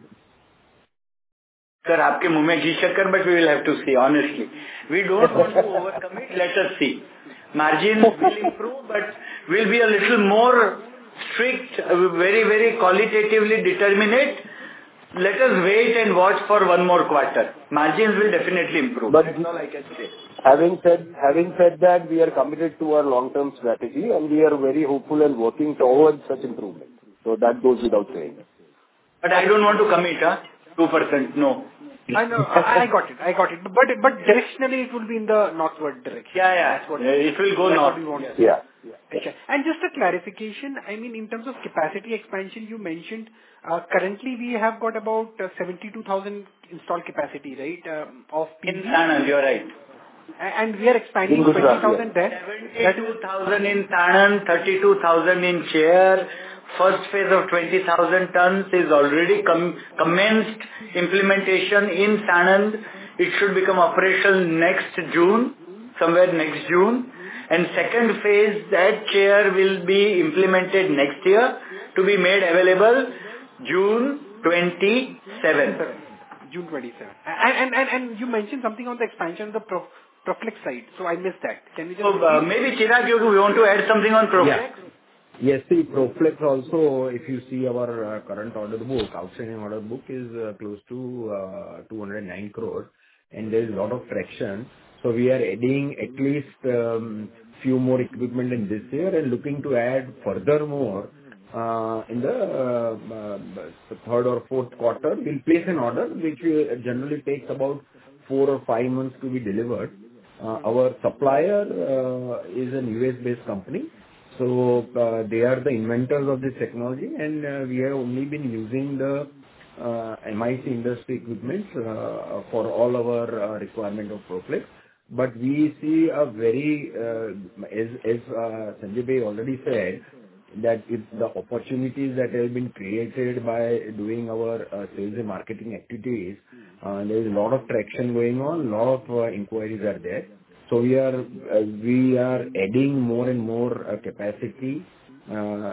Sir, आपके मुंह में घी शक्कर, but we will have to see, honestly. We don't want to overcommit, let us see. Margins will improve, but we'll be a little more strict, very, very qualitatively determinate. Let us wait and watch for one more quarter. Margins will definitely improve. But that's all I can say. Having said, having said that, we are committed to our long-term strategy and we are very hopeful and working towards such improvement. So that goes without saying. But I don't want to commit, huh? two percent, no. I know, I, I got it, I got it. But but directionally it will be in the northward direction. Yeah, yeah. That's what, Yeah, it will go that's north. what we want. Yeah. Okay. And just a clarification, I mean, in terms of capacity expansion, you mentioned uh, currently we have got about uh, seventy-two thousand installed capacity, right, um, of P V. In Sanand, you're right. A- And we are expanding In Gujarat, twenty thousand there. seventy-two thousand in Sanand, thirty-two thousand in Chair. First phase of twenty thousand tons is already com- commenced implementation in Sanand. It should become operational next June, somewhere next June. And second phase, that Chair will be implemented next year to be made available June twenty-seventh. June twenty-seventh. And, and, and, and you mentioned something on the expansion of the pro- Proflex side. So I missed that. Can you just So uh, repeat? maybe Chirag, you we want to add something on Yeah. Proflex? Yes, see, Proflex also, if you see our uh, current order book, outstanding order book is uh, close to uh, two hundred nine crores, and there is a lot of traction. So we are adding at least um, few more equipment in this year and looking to add furthermore uh, in the uh, uh, third or fourth quarter. We'll place an order, which will generally takes about four or five months to be delivered. Uh, Our supplier uh, is an U S-based company, so uh, they are the inventors of this technology, and uh, we have only been using the uh, M I C industry equipment uh, for all our uh, requirement of Proflex. But we see a very, uh, as as uh, Sanjay Bhai already said, that if the opportunities that have been created by doing our uh, sales and marketing activities, uh, there is a lot of traction going on, a lot of uh, inquiries are there. So we are uh, we are adding more and more uh, capacity, uh,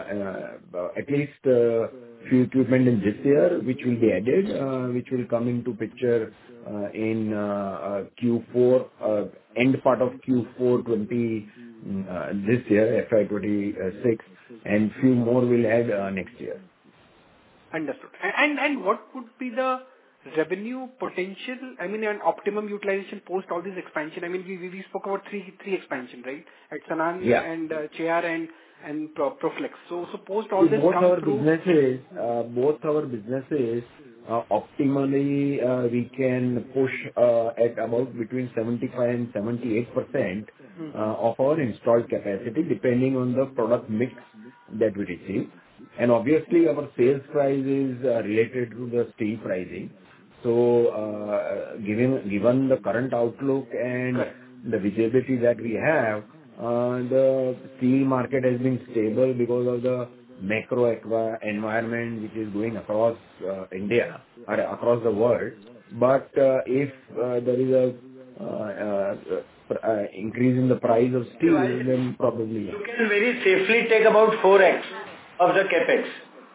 uh, at least uh, few equipment in this year, which will be added, uh, which will come into picture uh, in uh, uh, Q four, uh, end part of Q four twenty mm, uh, this year, F Y twenty-six, and few more will add uh, next year. Understood. And and what would be the revenue potential, I mean, an optimum utilization post all this expansion? I mean, we we we spoke about three three expansion, right? At Sanand Yeah. and uh, Cheyyar and and Pro- Proflex. So so post all See, this both come our through. businesses, uh, both our businesses, uh, optimally, uh, we can push uh, at about between seventy-five and seventy-eight percent uh, of our installed capacity, depending on the product mix that we receive. And obviously, our sales price is uh, related to the steel pricing. So, uh, given given the current outlook and Correct. the visibility that we have, uh, the steel market has been stable because of the macro equa- environment which is going across uh, India or across the world. But uh, if uh, there is a uh, uh, pr- uh, increase in the price of steel, then probably, yeah. You can very safely take about four x of the capex.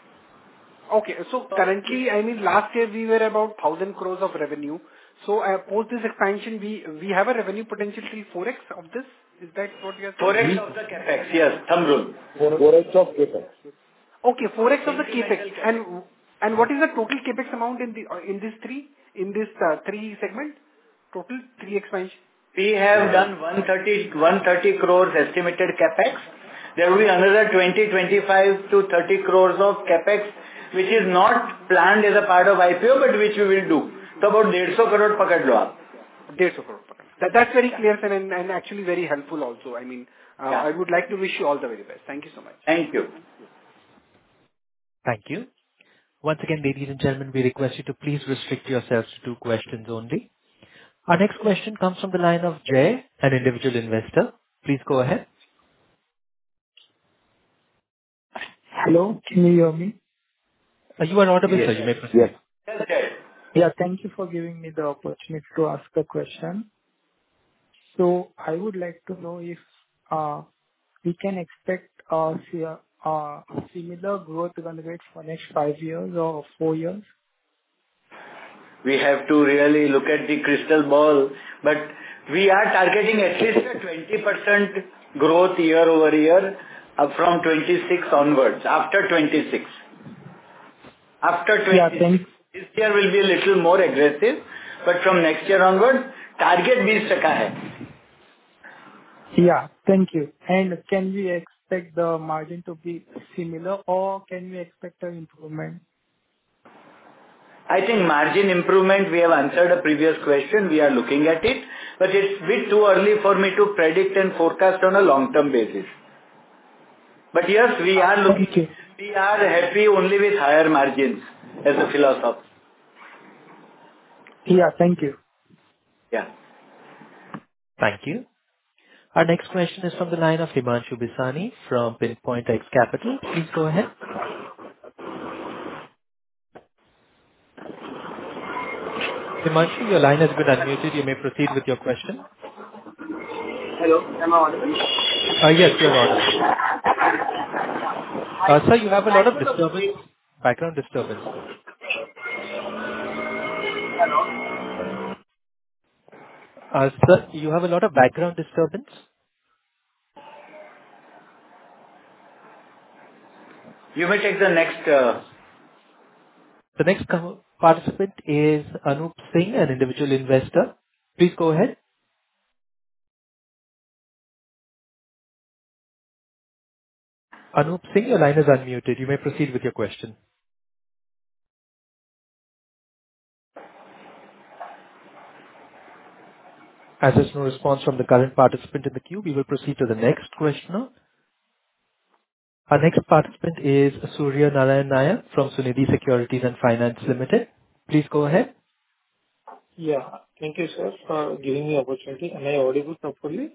Okay. So currently, I mean, last year we were about one thousand crores of revenue. So uh, post this expansion, we we have a revenue potential till four x of this. Is that what you are saying? four x of the capex, yes, thumb rule. four x of CapEx. Okay, four x of the CapEx. And and what is the total CapEx amount in the uh, in this three in this uh, three segment? Total three expansion. We have done one thirty one thirty crores estimated capex. There will be another twenty twenty-five to thirty crores of capex, which is not planned as a part of I P O, but which we will do. So about one hundred crore pakad lo aap. one hundred crore. That that's very clear, sir, and, and actually very helpful also. I mean, uh, Yeah. I would like to wish you all the very best. Thank you so much. Thank you. Thank you. Once again, ladies and gentlemen, we request you to please restrict yourselves to two questions only. Our next question comes from the line of Jay, an individual investor. Please go ahead. Hello, can you hear me? Uh, You are audible, sir. Yes. You may proceed. Yes. Yes, Jay. Yeah, thank you for giving me the opportunity to ask a question. So I would like to know if uh, we can expect uh, see a uh, similar growth run rate for next five years or four years? We have to really look at the crystal ball, but we are targeting at least a twenty percent growth year-over-year uh, from twenty-six onwards, after twenty-six. After Yeah, twenty-six. thanks. This year will be a little more aggressive, but from next year onwards, target twenty percent hai. Yeah, thank you. And can we expect the margin to be similar, or can we expect an improvement? I think margin improvement, we have answered a previous question. We are looking at it, but it's a bit too early for me to predict and forecast on a long-term basis. But yes, we are looking, Thank you. we are happy only with higher margins as a philosophy. Yeah, thank you. Yeah. Thank you. Our next question is from the line of Himanshu Bisani from Pinpoint X Capital. Please go ahead. Himanshu, your line has been unmuted. You may proceed with your question. Hello, am I audible? Uh, Yes, you're audible. Uh, Sir, you have a lot Thanks of for the disturbance, brief. background disturbance. Hello. Uh, Sir, you have a lot of background disturbance. You may take the next. uh, The next co- participant is Anup Singh, an individual investor. Please go ahead. Anup Singh, your line is unmuted. You may proceed with your question. As there's no response from the current participant in the queue, we will proceed to the next questioner. Our next participant is Surya Narayan Nayak from Sunidhi Securities and Finance Limited. Please go ahead. Yeah. Thank you, sir, for giving me opportunity. Am I audible properly?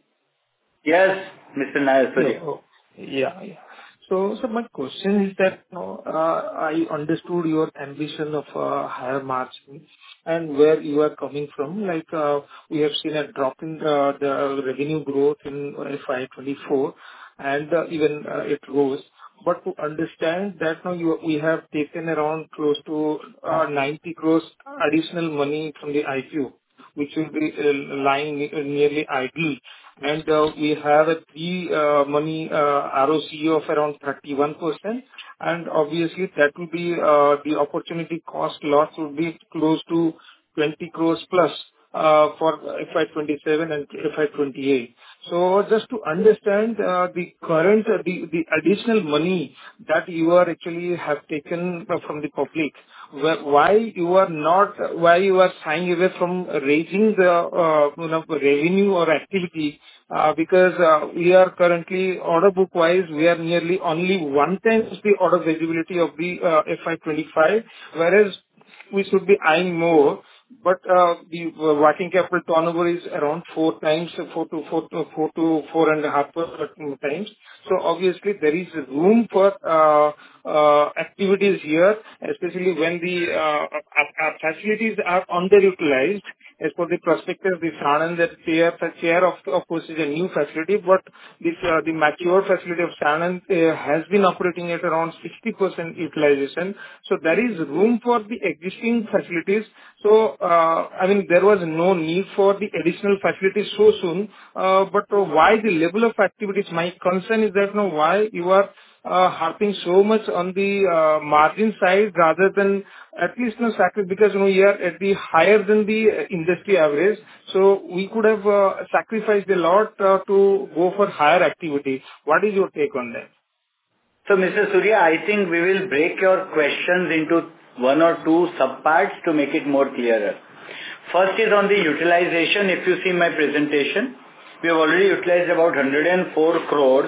Yes, Mister Nayak, Yeah. sorry. Oh, yeah, yeah. So, so my question is that, you know, uh, I understood your ambition of uh, higher margin and where you are coming from. Like, uh, we have seen a drop in uh, the revenue growth in F Y twenty-four, and uh, even uh, it rose. But to understand that now you, we have taken around close to uh, ninety crores additional money from the I P O, which will be uh, lying ne- nearly idle. And uh, we have a pre-money R O C E of around thirty-one percent. And obviously, that will be uh, the opportunity cost loss would be close to twenty crores plus uh, for F Y twenty-seven and F Y twenty-eight. So just to understand uh, the current, uh, the the additional money that you are actually have taken uh, from the public, wh- why you are not, why you are shying away from raising the, uh, you know, revenue or activity, uh, because uh, we are currently order book-wise, we are nearly only one times the order visibility of the uh, F Y twenty-five, whereas we should be eyeing more, but uh, the uh, working capital turnover is around four times, uh, four to four to four to four and a half per- times. So obviously, there is room for uh, uh, activities here, especially when the uh, our- our facilities are underutilized. As per the prospectus, the Sanand that chair, chair of, of course, is a new facility, but this, uh, the mature facility of Sanand uh, has been operating at around sixty percent utilization. So there is room for the existing facilities. So, uh, I mean, there was no need for the additional facilities so soon. Uh, But uh, why the level of activities? My concern is that, you know, why you are uh, harping so much on the uh, margin side rather than at least, you know, sacrifice, because, you know, you are at the higher than the uh, industry average, so we could have uh, sacrificed a lot uh, to go for higher activity. What is your take on that? So, Mister Surya, I think we will break your questions into one or two subparts to make it more clearer. First is on the utilization. If you see my presentation, we have already utilized about one hundred four crores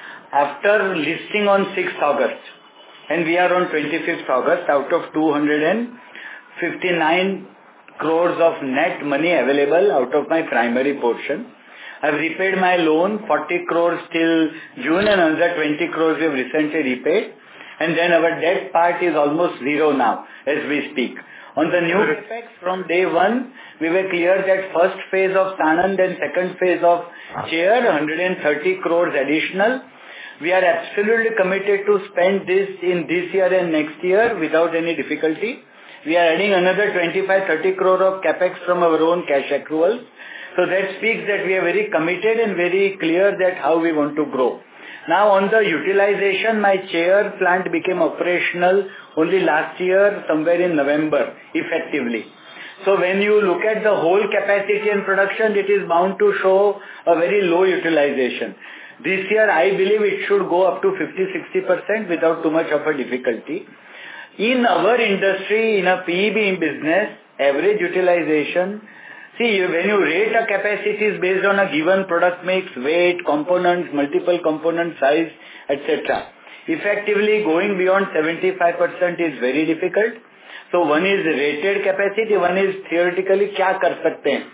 after listing on sixth August, and we are on twenty-fifth August out of two hundred fifty-nine crores of net money available out of my primary portion. I've repaid my loan, forty crores till June, and another twenty crores we have recently repaid. And then our debt part is almost zero now, as we speak. On the new capex, from day one, we were clear that first phase of Sanand and second phase of Chair, one hundred thirty crores additional. We are absolutely committed to spend this in this year and next year without any difficulty. We are adding another twenty-five to thirty crore of capex from our own cash accruals. So that speaks that we are very committed and very clear that how we want to grow. Now on the utilization, my chair plant became operational only last year, somewhere in November, effectively. So when you look at the whole capacity and production, it is bound to show a very low utilization. This year, I believe it should go up to fifty to sixty percent without too much of a difficulty. In our industry, in a P E B business, average utilization, see, when you rate a capacity is based on a given product mix, weight, components, multiple component size, et cetera. Effectively, going beyond seventy-five percent is very difficult. So one is rated capacity, one is theoretically क्या कर सकते हैं.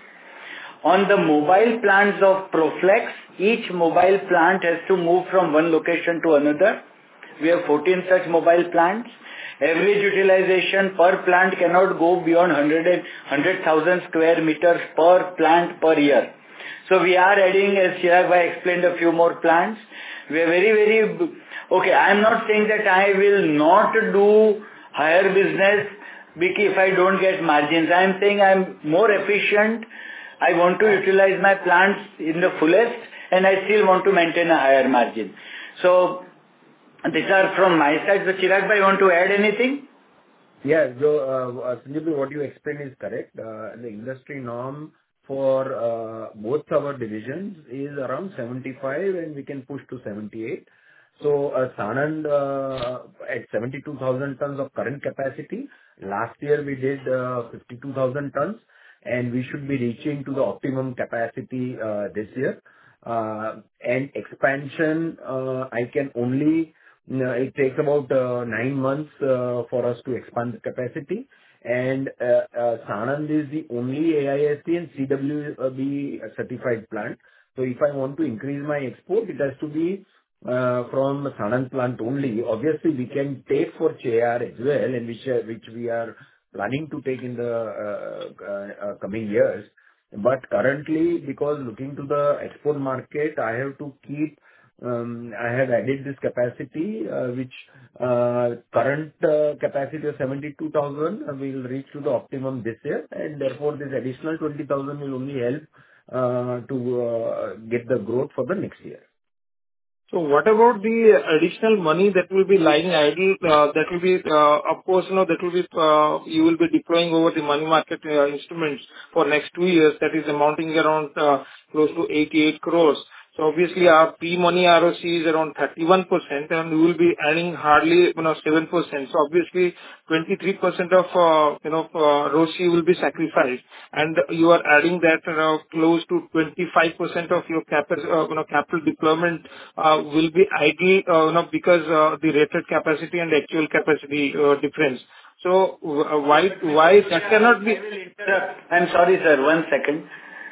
On the mobile plants of Proflex, each mobile plant has to move from one location to another. We have fourteen such mobile plants. Average utilization per plant cannot go beyond one hundred thousand square meters per plant per year. So we are adding, as Chirag Bhai explained, a few more plants. We are very, very, okay, I am not saying that I will not do higher business because if I don't get margins. I am saying I am more efficient I want to utilize my plants in the fullest, and I still want to maintain a higher margin. So these are from my side. So Chirag bhai, want to add anything? Yeah. So, uh, Sanjeev bhai, what you explained is correct. Uh, The industry norm for uh, both our divisions is around seventy-five, and we can push to seventy-eight. So, uh, Sanand, uh, at seventy-two thousand tons of current capacity, last year we did uh, fifty-two thousand tons, and we should be reaching to the optimum capacity uh, this year. Uh, And expansion, uh, I can only no, it takes about uh, nine months uh, for us to expand the capacity. And uh, uh, Sanand is the only A I S C and C W B certified plant. So if I want to increase my export, it has to be uh, from Sanand plant only. Obviously, we can take for J R as well, and which uh, which we are planning to take in the uh, uh, uh, coming years. But currently, because looking to the export market, I have to keep um I have added this capacity, uh which uh current uh capacity of seventy-two thousand will reach to the optimum this year, and therefore this additional twenty thousand will only help uh to uh get the growth for the next year. So what about the additional money that will be lying idle, uh, that will be, uh, of course, you know, that will be, uh, you will be deploying over the money market uh, instruments for next two years, that is amounting around uh, close to eighty-eight crores. So obviously, our P-money R O C is around thirty-one percent, and we will be earning hardly, you know, seven percent. So obviously, twenty-three percent of, uh, you know, uh, R O C will be sacrificed, and you are adding that, you know, close to twenty-five percent of your capital, uh, you know, capital deployment uh, will be idle, uh, you know, because uh, the rated capacity and actual capacity uh, difference. So uh, why why that cannot be? I will interrupt. I'm sorry, sir. One second.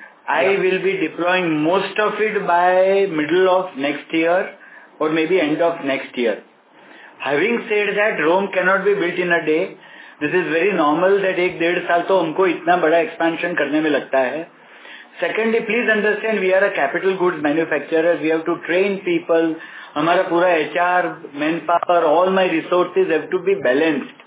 I Yeah. will be deploying most of it by middle of next year or maybe end of next year. Having said that, Rome cannot be built in a day. This is very normal that एक डेढ़ साल तो हमको इतना बड़ा expansion करने में लगता है. Secondly, please understand, we are a capital goods manufacturer. We have to train people. हमारा पूरा H R, manpower, all my resources have to be balanced.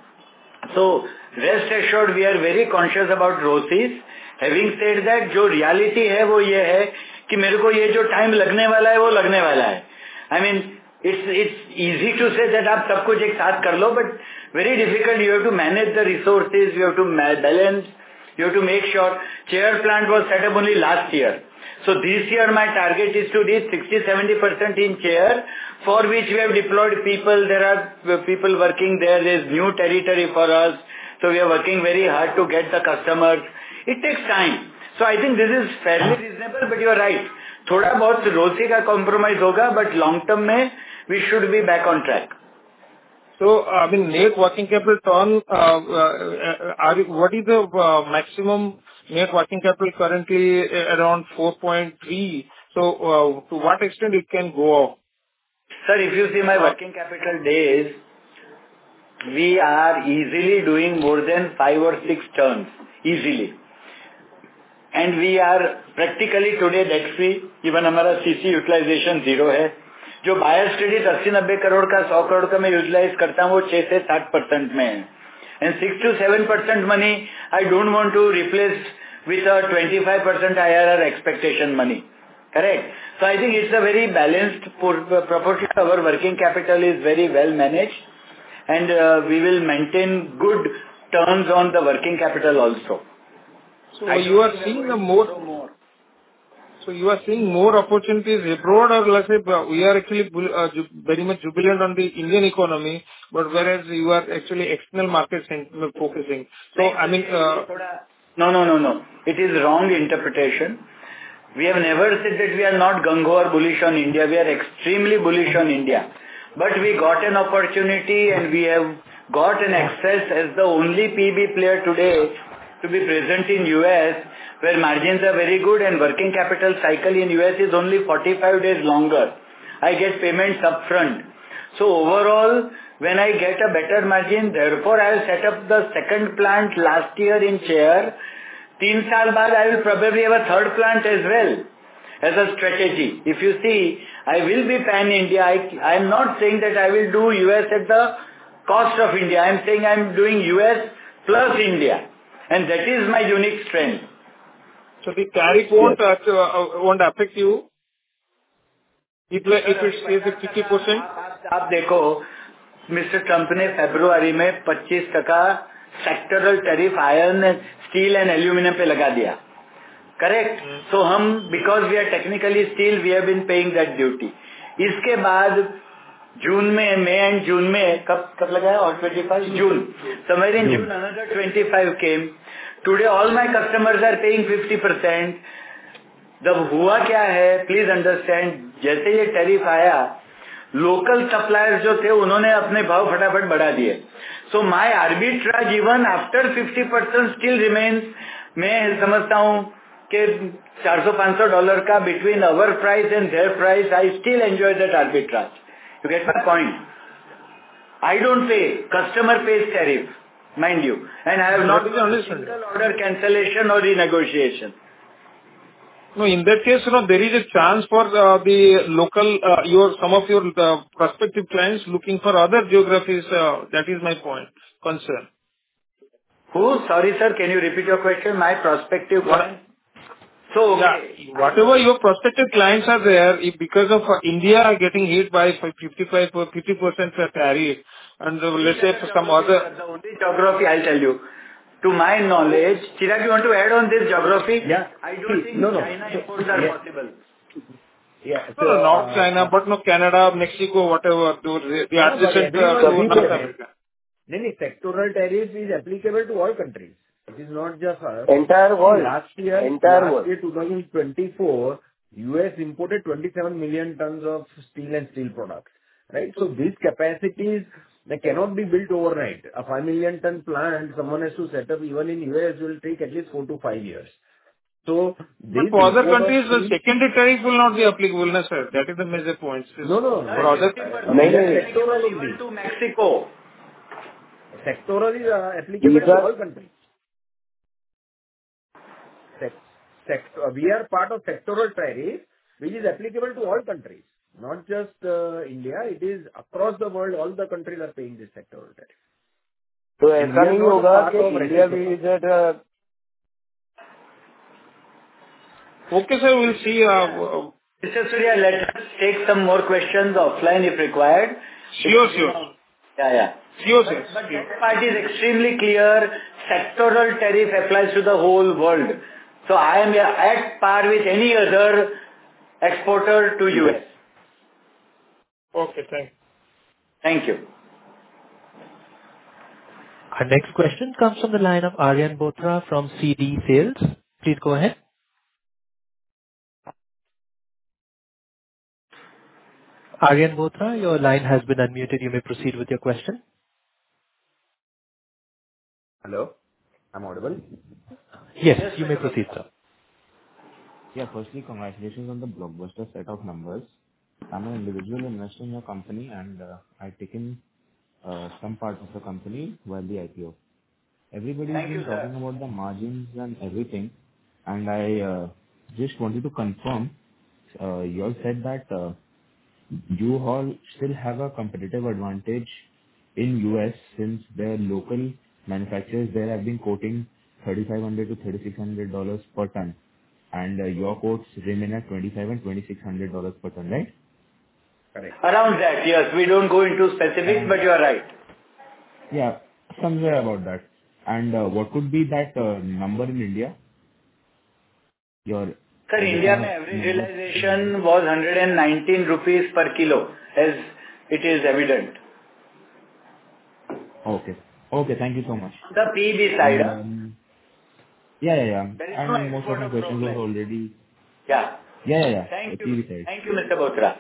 So rest assured, we are very conscious about R O Cs. Having said that, जो reality है वो ये है कि मेरे को ये जो time लगने वाला है वो लगने वाला है. I mean, it's it's easy to say that आप सब कुछ एक साथ कर लो, but very difficult. You have to manage the resources. You have to balance. You have to make sure. Chair plant was set up only last year. So this year my target is to reach sixty to seventy percent in chair, for which we have deployed people. There are people working there. There is new territory for us. So we are working very hard to get the customers. It takes time. So I think this is fairly reasonable, but you are right. थोड़ा बहुत R O C का compromise होगा, but long term में we should be back on track. So, I mean, net working capital turn, uh, uh, are you, what is the uh, maximum net working capital currently? uh, Around four point three. So, uh, to what extent it can go up? Sir, if you see my working capital days, we are easily doing more than five or six turns, easily. And we are practically today debt free. Even हमारा C C utilization zero है. जो buyers credit अस्सी नब्बे करोड़ का सौ करोड़ का मैं utilize करता हूँ वो छह से सात परसेंट में है. And six to seven percent money I don't want to replace with a twenty-five percent I R R expectation money. Correct? So I think it's a very balanced proportion. Our working capital is very well managed, and uh, we will maintain good turns on the working capital also. So you are seeing a more, so you are seeing more opportunities abroad, or let's say uh, we are actually bu- uh, ju- very much jubilant on the Indian economy, but whereas you are actually external markets and focusing. So I mean, uh, no, no, no, no. It is wrong interpretation. We have never said that we are not gung-ho or bullish on India. We are extremely bullish on India. But we got an opportunity, and we have got an access as the only P B player today to be present in U S, where margins are very good and working capital cycle in U S is only forty-five days longer. I get payments upfront. So overall, when I get a better margin, therefore I will set up the second plant last year in chair. Teen saal baad I will probably have a third plant as well as a strategy. If you see, I will be pan-India. I, I am not saying that I will do U S at the cost of India. I am saying I am doing U S plus India. And that is my unique strength. So the tariff Yes. won't uh, uh, won't affect you if like- if it stays at fifty percent? आप आप देखो mister Trump ने फरवरी में पच्चीस टका sectoral tariff iron steel and aluminium पे लगा दिया करेक्ट सो हम because we are technically steel we have been paying that duty इसके बाद जून में मई एंड जून में कब कब लगाया और twenty five June somewhere in June another twenty five came today all my customers are paying fifty percent जब हुआ क्या है प्लीज अंडरस्टैंड जैसे ये टैरिफ आया लोकल सप्लायर्स जो थे उन्होंने अपने भाव फटाफट बढ़ा दिए so my arbitrage even after fifty percent still remains मैं समझता हूँ कि चार सौ पाँच सौ डॉलर का between our price and their price I still enjoy that arbitrage you get my point I don't pay customer pays tariff mind you and I have not single order cancellation और renegotiation No, in that case, you know, there is a chance for uh, the local, uh, your, some of your uh, prospective clients looking for other geographies. Uh, that is my point, concern. Who? Sorry, sir, can you repeat your question? My prospective What? client. So, okay. Yeah, whatever your prospective clients are there, if because of uh, India getting hit by fifty-five, fifty percent tariff, and uh, let's say for some other... The only geography I'll tell you. To my knowledge, Chirag, you want to add on this geography? Yeah. I don't think No, no. China So, imports are yeah. possible. Yeah. No, So, no, not uh, China, uh, but no Canada, Mexico, whatever, those, the no, but adjacent uh, everyone, to North America. no, no, sectoral tariff is applicable to all countries. It is not just us. Entire See, world. last year, Entire last world. year, twenty twenty-four, U S imported twenty-seven million tons of steel and steel products, right? So these capacities, they cannot be built overnight. A five million ton plant, someone has to set up, even in U S, will take at least four to five years. So But this for other import of countries, the steel... secondary tariff will not be applicable, no, sir. That is the major point. No, no, For other... no, नहीं नहीं sectoral Even only. to Mexico. Sectoral is uh, applicable These to are all countries. Sec- sect- uh, we are part of sectoral tariff, which is applicable to all countries, not just uh, India. It is across the world, all the countries are paying this sectoral tariff. तो And ऐसा we are नहीं not a होगा part कि of India reciprocal. भी that Okay, sir, we'll see. uh, mister Surya, let us take some more questions offline if required. Sure, Because, you sure. know, yeah, yeah. Sure, But, sir. but Sure. that part is extremely clear. Sectoral tariff applies to the whole world. So I am at par with any other exporter to U S. Okay, thank you. Thank you. Our next question comes from the line of Aryan Bothra from C D Sales. Please go ahead. Aryan Bothra, your line has been unmuted. You may proceed with your question. Hello? I'm audible? Yes, you may proceed, sir. Yeah, firstly, congratulations on the blockbuster set of numbers. I'm an individual investor in your company, and uh, I've taken uh, some part of the company while the I P O. Everybody's Thank you, been sir. talking about the margins and everything, and I uh, just wanted to confirm, uh, you all said that uh, you all still have a competitive advantage in U S since their local manufacturers there have been quoting thirty-five hundred to thirty-six hundred dollars per ton, and uh, your quotes remain at twenty-five and twenty-six hundred dollars per ton, right? Correct. Around that, yes. We don't go into specifics, And but you are right. yeah, somewhere about that. And uh, what could be that uh, number in India? Your Sir, India mein EBITDA average number in India. realization was one hundred nineteen rupees per kilo, as it is evident. Okay. Okay, thank you so much. The P B side, And huh? um, yeah, yeah, yeah. There is no And most of export my of questions was Proflex. already... Yeah. Yeah, yeah, yeah. The Thank you. P V side. Thank you, Mister Bothra.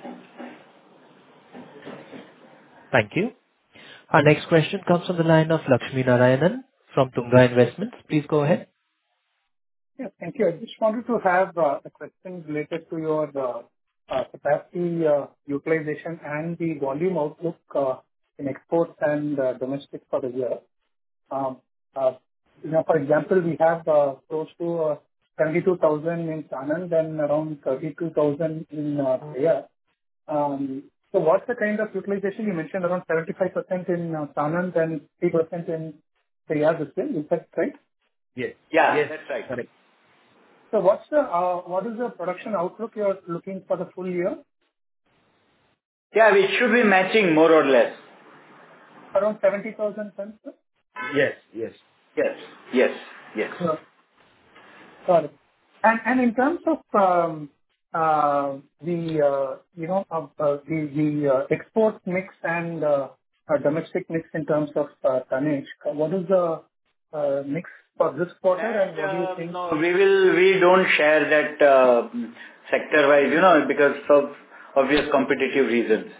Thank you. Our next question comes from the line of Lakshmi Narayanan from Tunga Investments. Please go ahead. Yeah, thank you. I just wanted to have uh, a question related to your uh, uh, capacity uh, utilization and the volume outlook uh, in exports and uh, domestic for the year. Um, uh, You know, for example, we have uh, close to uh, seventy-two thousand in Sanand and around thirty-two thousand in uh, Gaya. Um, So what's the kind of utilization? You mentioned around seventy-five percent in uh, Sanand and three percent in Gaya this year. Is that right? Yes. Yeah, Yes, that's right. correct. So what's the, uh, what is the production outlook you're looking for the full year? Yeah, we should be matching more or less. Around seventy thousand tons, sir? Yes, yes. Yes, yes, yes. Sure. Got it. And and in terms of um, uh, the uh, you know of, uh, the the uh, export mix and uh, uh, domestic mix in terms of uh, tonnage, uh, what is the uh, mix for this quarter, and That, what do you uh, think? no, we will, we don't share that uh, sector-wise, you know, because of obvious competitive reasons.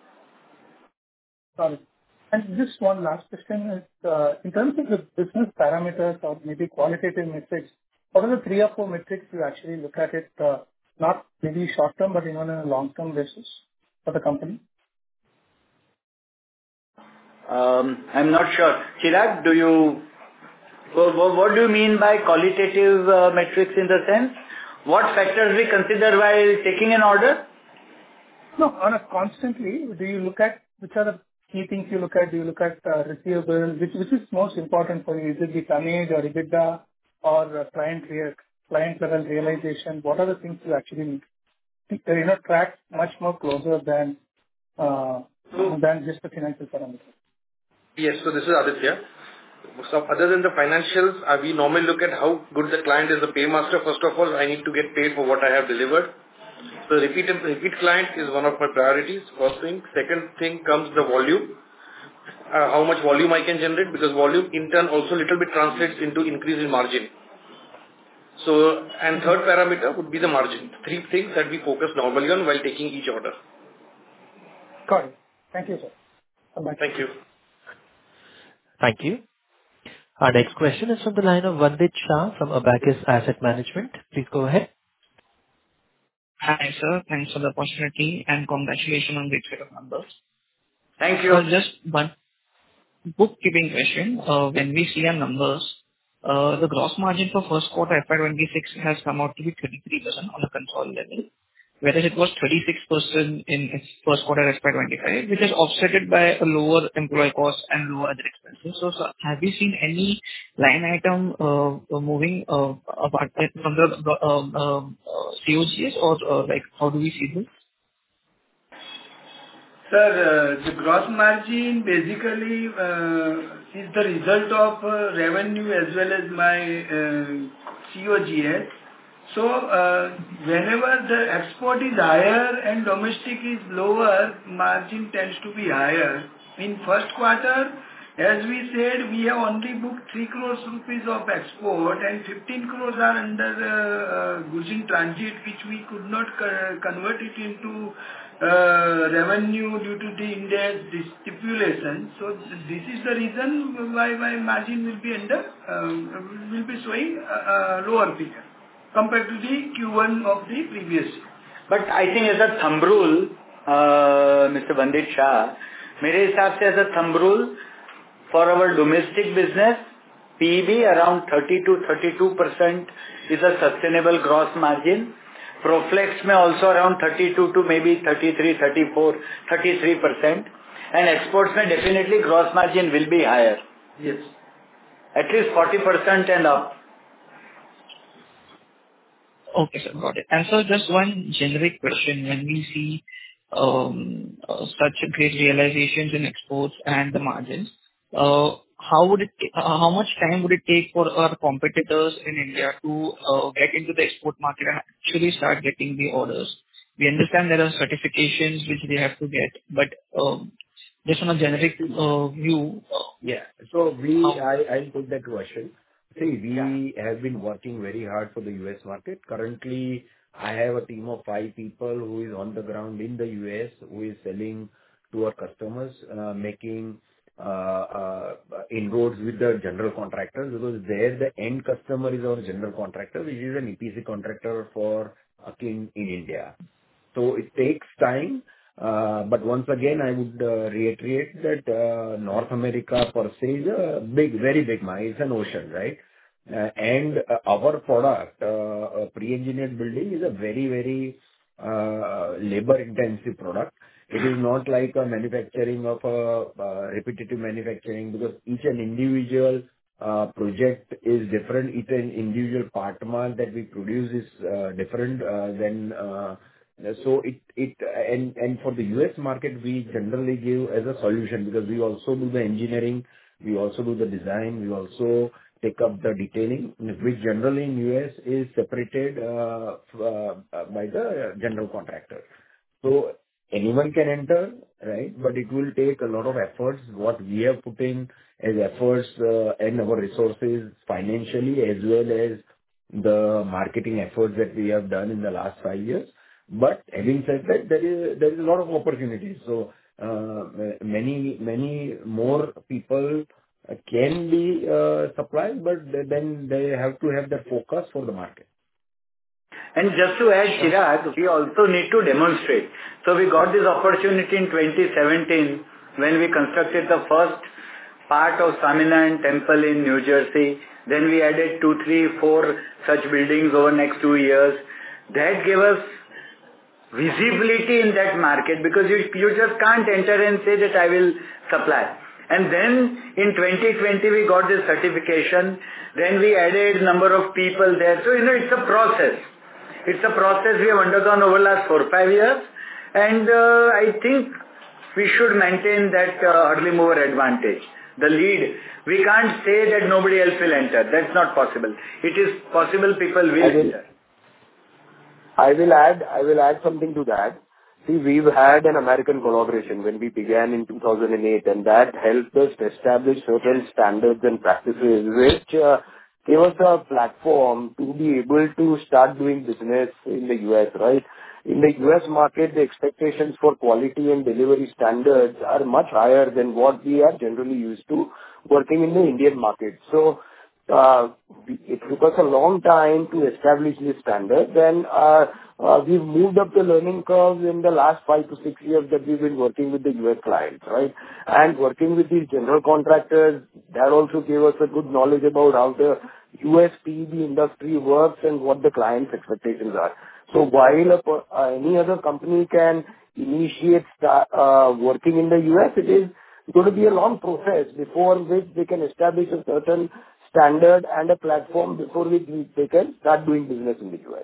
Sorry. And just one last question is, uh, in terms of the business parameters or maybe qualitative metrics, what are the three or four metrics you actually look at it, uh, not maybe short term, but even on a long-term basis for the company? Um, I'm not sure. Chirag, do you, wha- wha- what do you mean by qualitative uh, metrics in the sense? What factors we consider while taking an order? No, on a constantly, do you look at which are the key things you look at? Do you look at uh, receivables? Which which is most important for you? Is it the tonnage or EBITDA or uh, client rea- client level realization? What are the things you actually uh, you know track much more closer than uh, than just the financial parameters? Yes. So this is Aditya. So other than the financials, uh, we normally look at how good the client is the paymaster. First of all, I need to get paid for what I have delivered. So repeat repeat client is one of my priorities, first thing. Second thing comes the volume. Uh, How much volume I can generate, because volume in turn also little bit translates into increase in margin. So, and third parameter would be the margin. Three things that we focus normally on while taking each order. Got it. Thank you, sir. Come back. Thank you. Thank you. Our next question is from the line of Vandit Shah from Abacus Asset Management. Please go ahead. Hi, sir. Thanks for the opportunity and congratulations on the set of numbers. Thank Uh, you. Just one bookkeeping question. Uh, When we see our numbers, uh, the gross margin for first quarter F Y twenty-six has come out to be thirty-three percent on a consolidated level, whereas it was thirty-six percent in its first quarter F Y twenty-five, which is offsetted by a lower employee cost and lower other expenses. So, sir, have you seen any line item uh, uh, moving uh, apart from the uh, um, um, uh, C O Gs, or uh, like, how do we see this? Sir, uh, the gross margin basically uh, is the result of uh, revenue as well as my uh, C O G S. So, uh, whenever the export is higher and domestic is lower, margin tends to be higher. In first quarter, as we said, we have only booked three crores rupees of export and fifteen crores are under uh, uh, goods in transit, which we could not co- convert it into uh, revenue due to the index stipulation. So th- this is the reason why why margin will be under, uh, will be showing a a lower figure compared to the Q one of the previous year. But I think as a thumb rule, uh, Mister Vandit Shah, मेरे हिसाब से as a thumb rule, for our domestic business, P E B around thirty to thirty-two percent is a sustainable gross margin. Proflex में also around thirty-two to maybe thirty-three, thirty-four, thirty-three percent. And exports में definitely gross margin will be higher. Yes. At least forty percent and up. Okay, sir. Got it. And so just one generic question. When we see um, uh, such great realizations in exports and the margins, uh, how would it, uh, how much time would it take for our competitors in India to uh, get into the export market and actually start getting the orders? We understand there are certifications which they have to get, but um, just on a generic uh, view, uh, Yeah. So we, how... I, I'll put that question. See, Yeah. we have been working very hard for the U S market. Currently, I have a team of five people who is on the ground in the U S, who is selling to our customers, uh, making uh, uh, inroads with the general contractors, because there the end customer is our general contractor, which is an E P C contractor for Akin in India. So it takes time. Uh, But once again, I would uh, reiterate that uh, North America per se is a big, very big market. It's an ocean, right? Uh, And uh, our product, uh, a pre-engineered building, is a very, very uh, labor-intensive product. It is not like a manufacturing of a uh, repetitive manufacturing, because each and individual uh, project is different. Each an individual part mal that we produce is uh, different uh, than. uh, So it it and and for the U S market, we generally give as a solution because we also do the engineering, we also do the design, we also take up the detailing, which generally in U S is separated uh, f- uh, by the general contractor. So anyone can enter, right? But it will take a lot of efforts. What we have put in as efforts uh, and our resources financially as well as the marketing efforts that we have done in the last five years. But having said that, there is there is a lot of opportunities. So uh, many many more people uh, can be uh, supplied, but then they have to have that focus for the market. And just to add, Chirag, we also need to demonstrate. So we got this opportunity in twenty seventeen when we constructed the first part of Swaminarayan Temple in New Jersey. Then we added two, three, four such buildings over next two years. That gave us visibility in that market because you, you just can't enter and say that I will supply. And then in twenty twenty we got this certification. Then we added number of people there. So, you know, it's a process. It's a process we have undergone over the last four or five years. And uh, I think we should maintain that uh, early mover advantage. The lead. We can't say that nobody else will enter. That's not possible. It is possible people will I will, enter. I will add, I will add something to that. See, we've had an American collaboration when we began in two thousand eight, and that helped us to establish certain standards and practices, which uh, gave us a platform to be able to start doing business in the U S, right? In the U S market, the expectations for quality and delivery standards are much higher than what we are generally used to working in the Indian market. So, uh, it took us a long time to establish this standard. Then, uh, uh, we've moved up the learning curve in the last five to six years that we've been working with the U S clients, right? And working with these general contractors, that also gave us a good knowledge about how the U S P E B industry works and what the client's expectations are. So while a, per- uh, any other company can initiate start, uh, working in the U S, it is going to be a long process before which they can establish a certain standard and a platform before which we- they can start doing business in the U S.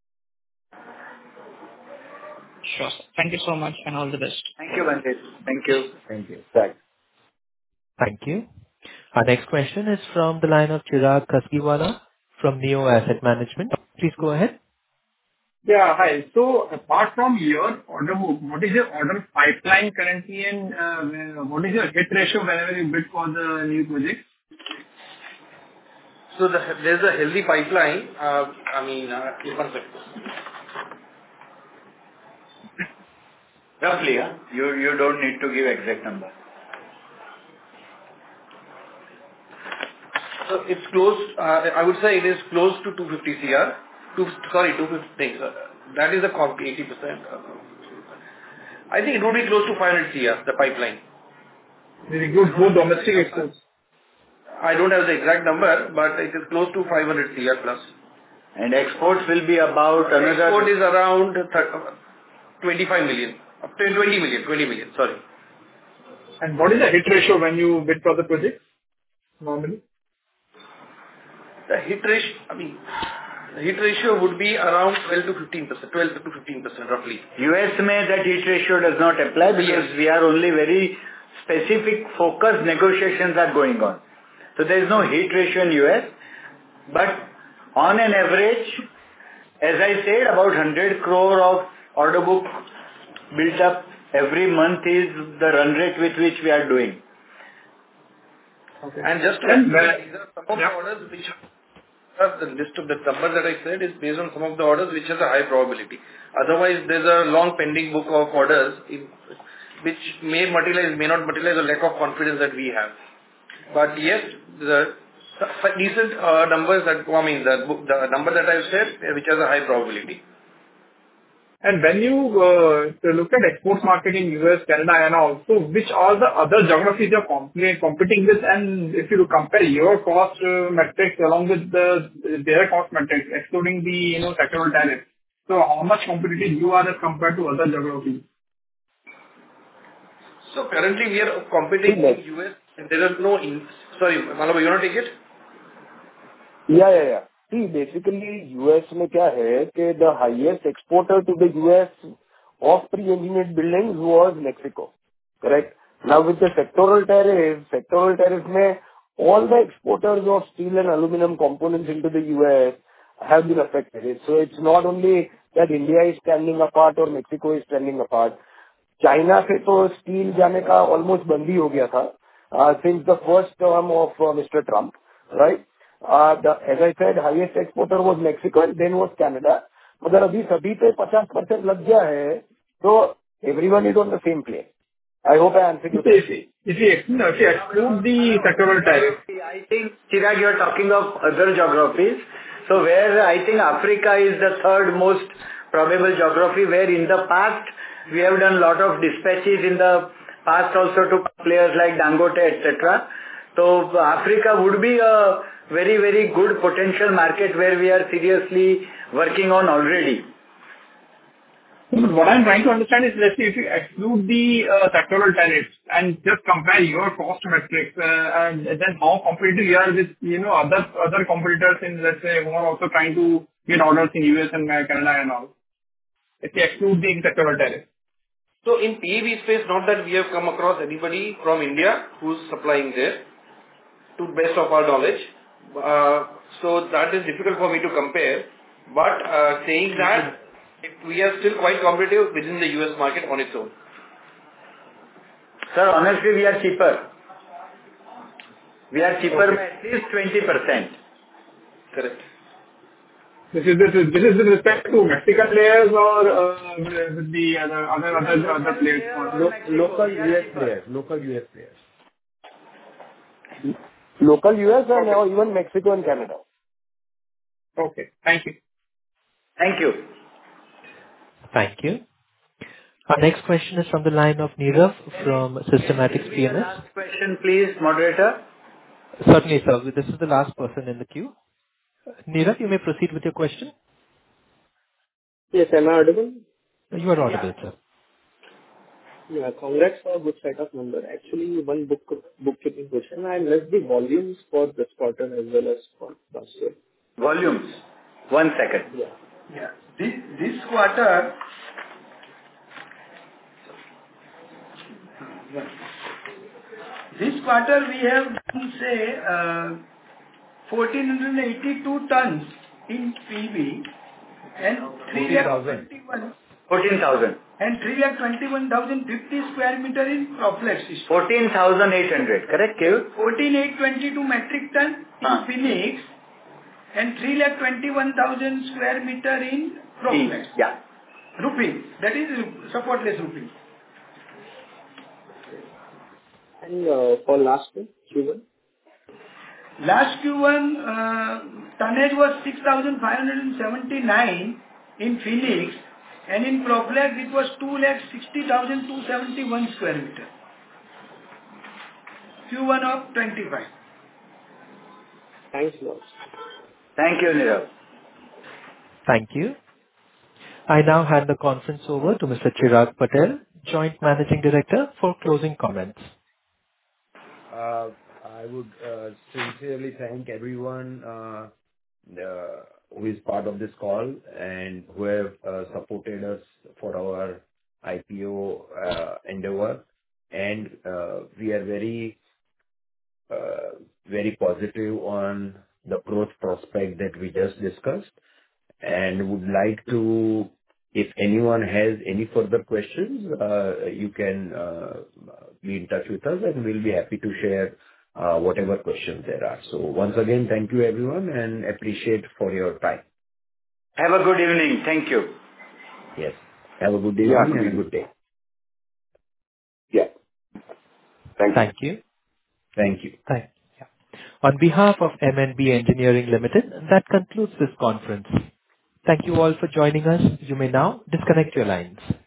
Sure. Sir. Thank you so much and all the best. Thank you, Bandit. Thank you. Thank you. Thanks. Thank you. Our next question is from the line of Chirag Kaskiwala from Neo Asset Management. Please go ahead. Yeah, hi. So apart from your order book, what is your order pipeline currently, and uh, what is your hit ratio whenever you bid for the new projects? So the, there's a healthy pipeline. Uh, I mean, uh, one second. Roughly, huh? You, you don't need to give exact number. So it's close, uh, I would say it is close to two hundred fifty crore. Two, sorry, two hundred fifty. Uh, that is the comp, eighty percent. Uh, I think it would be close to five hundred crore, the pipeline. Very good. Both domestic exports. I don't have the exact number, but it is close to five hundred crore plus. And exports will be about another... Export is around twenty-five million. Up to twenty million, twenty million, sorry. And what is the hit ratio when you bid for the project normally? The hit ratio, I mean, the hit ratio would be around twelve to fifteen percent, twelve to fifteen percent roughly. U S में that hit ratio does not apply because Yes. we are only very specific focused negotiations are going on. So there is no hit ratio in U S. But on an average, as I said, about one hundred crore of order book built up every month is the run rate with which we are doing. Okay. And just to And add, these are some of the orders which are the list of the number that I said is based on some of the orders which has a high probability. Otherwise, there's a long pending book of orders in, which may materialize, may not materialize, a lack of confidence that we have. But yes, the decent uh, numbers that, I mean, the, book, the number that I've said, uh, which has a high probability. And when you uh, to look at export market in U S, Canada and also, which are the other geographies you're comp- competing with, and if you compare your cost uh, metrics along with the their cost metrics, excluding the, you know, sectoral tariff. So how much competitive you are as compared to other geographies? So currently we are competing in U S and there are no in, Sorry, Malabha, you want to take it? Yeah, yeah, yeah. See, basically, U S में क्या है कि the highest exporter to the U S of pre-engineered buildings was Mexico, correct? Now with the sectoral tariff, sectoral tariff में all the exporters of steel and aluminum components into the U S have been affected. So it's not only that India is standing apart or Mexico is standing apart. China से तो steel जाने का almost बंद ही हो गया था uh, since the first term of uh, Mister Trump, right? Uh, the, as I said, highest exporter was Mexico and then was Canada. मगर अभी सभी पे fifty percent लग गया है, so everyone is on the same plane. I hope I answered your If question. you if you ex- no, if you exclude the sectoral tariff, I think, Chirag, you're talking of other geographies. So where I think Africa is the third most probable geography, where in the past we have done a lot of dispatches in the past also to players like Dangote, et cetera. So Africa would be a very, very good potential market where we are seriously working on already. but what I'm trying to understand is, let's say, if you exclude the uh, sectoral tariffs and just compare your cost metrics, uh, and then how competitive you are with, you know, other other competitors in, let's say, who are also trying to get orders in U S and uh, Canada and all. If you exclude the sectoral tariff. So in P E B space, not that we have come across anybody from India who's supplying there, to best of our knowledge. Uh, so that is difficult for me to compare. But uh, saying that, we are still quite competitive within the U S market on its own. Sir, honestly, we are cheaper. We are cheaper Okay. by at least twenty percent. Correct. This is this is this is with respect to Mexican players or uh, with with the other other other other players? Lo- local U S players. Local U S players. Local U S and now even Mexico and Canada. Okay. Thank you. Thank you. Thank you. Our next question is from the line of Nirav from Systematics P M S. Last question, please, moderator. Certainly, sir. This is the last person in the queue. Nirav, you may proceed with your question. Yes, am I audible? You are audible, sir. Yeah, congrats for a good set of numbers. Actually, one book bookkeeping question. I missed the volumes for this quarter as well as for last year. Volumes. One second. Yeah. Yeah. This this quarter, this quarter we have done, say, uh, one thousand four hundred eighty-two tons in P V and three lakh twenty-one fourteen thousand. and three lakh twenty-one thousand fifty square meter in Proflex system. fourteen thousand eight hundred, correct, Kev? fourteen thousand eight hundred twenty-two metric ton in Phoenix and three lakh twenty-one thousand square meter in Proflex. Yeah. Roofing, that is supportless roofing. And uh, for last year, Q one? Last Q one uh, tonnage was six thousand five hundred seventy-nine in Phoenix and in Proflex it was two lakh sixty thousand two hundred seventy-one square meter. Q one of twenty-five. Thanks a lot. Thank you, Nirav. Thank you. I now hand the conference over to Mister Chirag Patel, Joint Managing Director, for closing comments. Uh, I would uh, sincerely thank everyone uh, the- who is part of this call and who have uh, supported us for our I P O uh, endeavor. And uh, we are very, uh, very positive on the growth prospect that we just discussed, and would like to, if anyone has any further questions, uh, you can uh, be in touch with us, and we'll be happy to share uh, whatever questions there are. So once again, thank you, everyone, and appreciate for your time. Have a good evening. Thank you. Yes. Have a good Yeah, evening good and a evening. good day. Yeah. Thank you. Thank you. Thank you. Thank yeah. On behalf of M N B Engineering Limited, that concludes this conference. Thank you all for joining us. You may now disconnect your lines.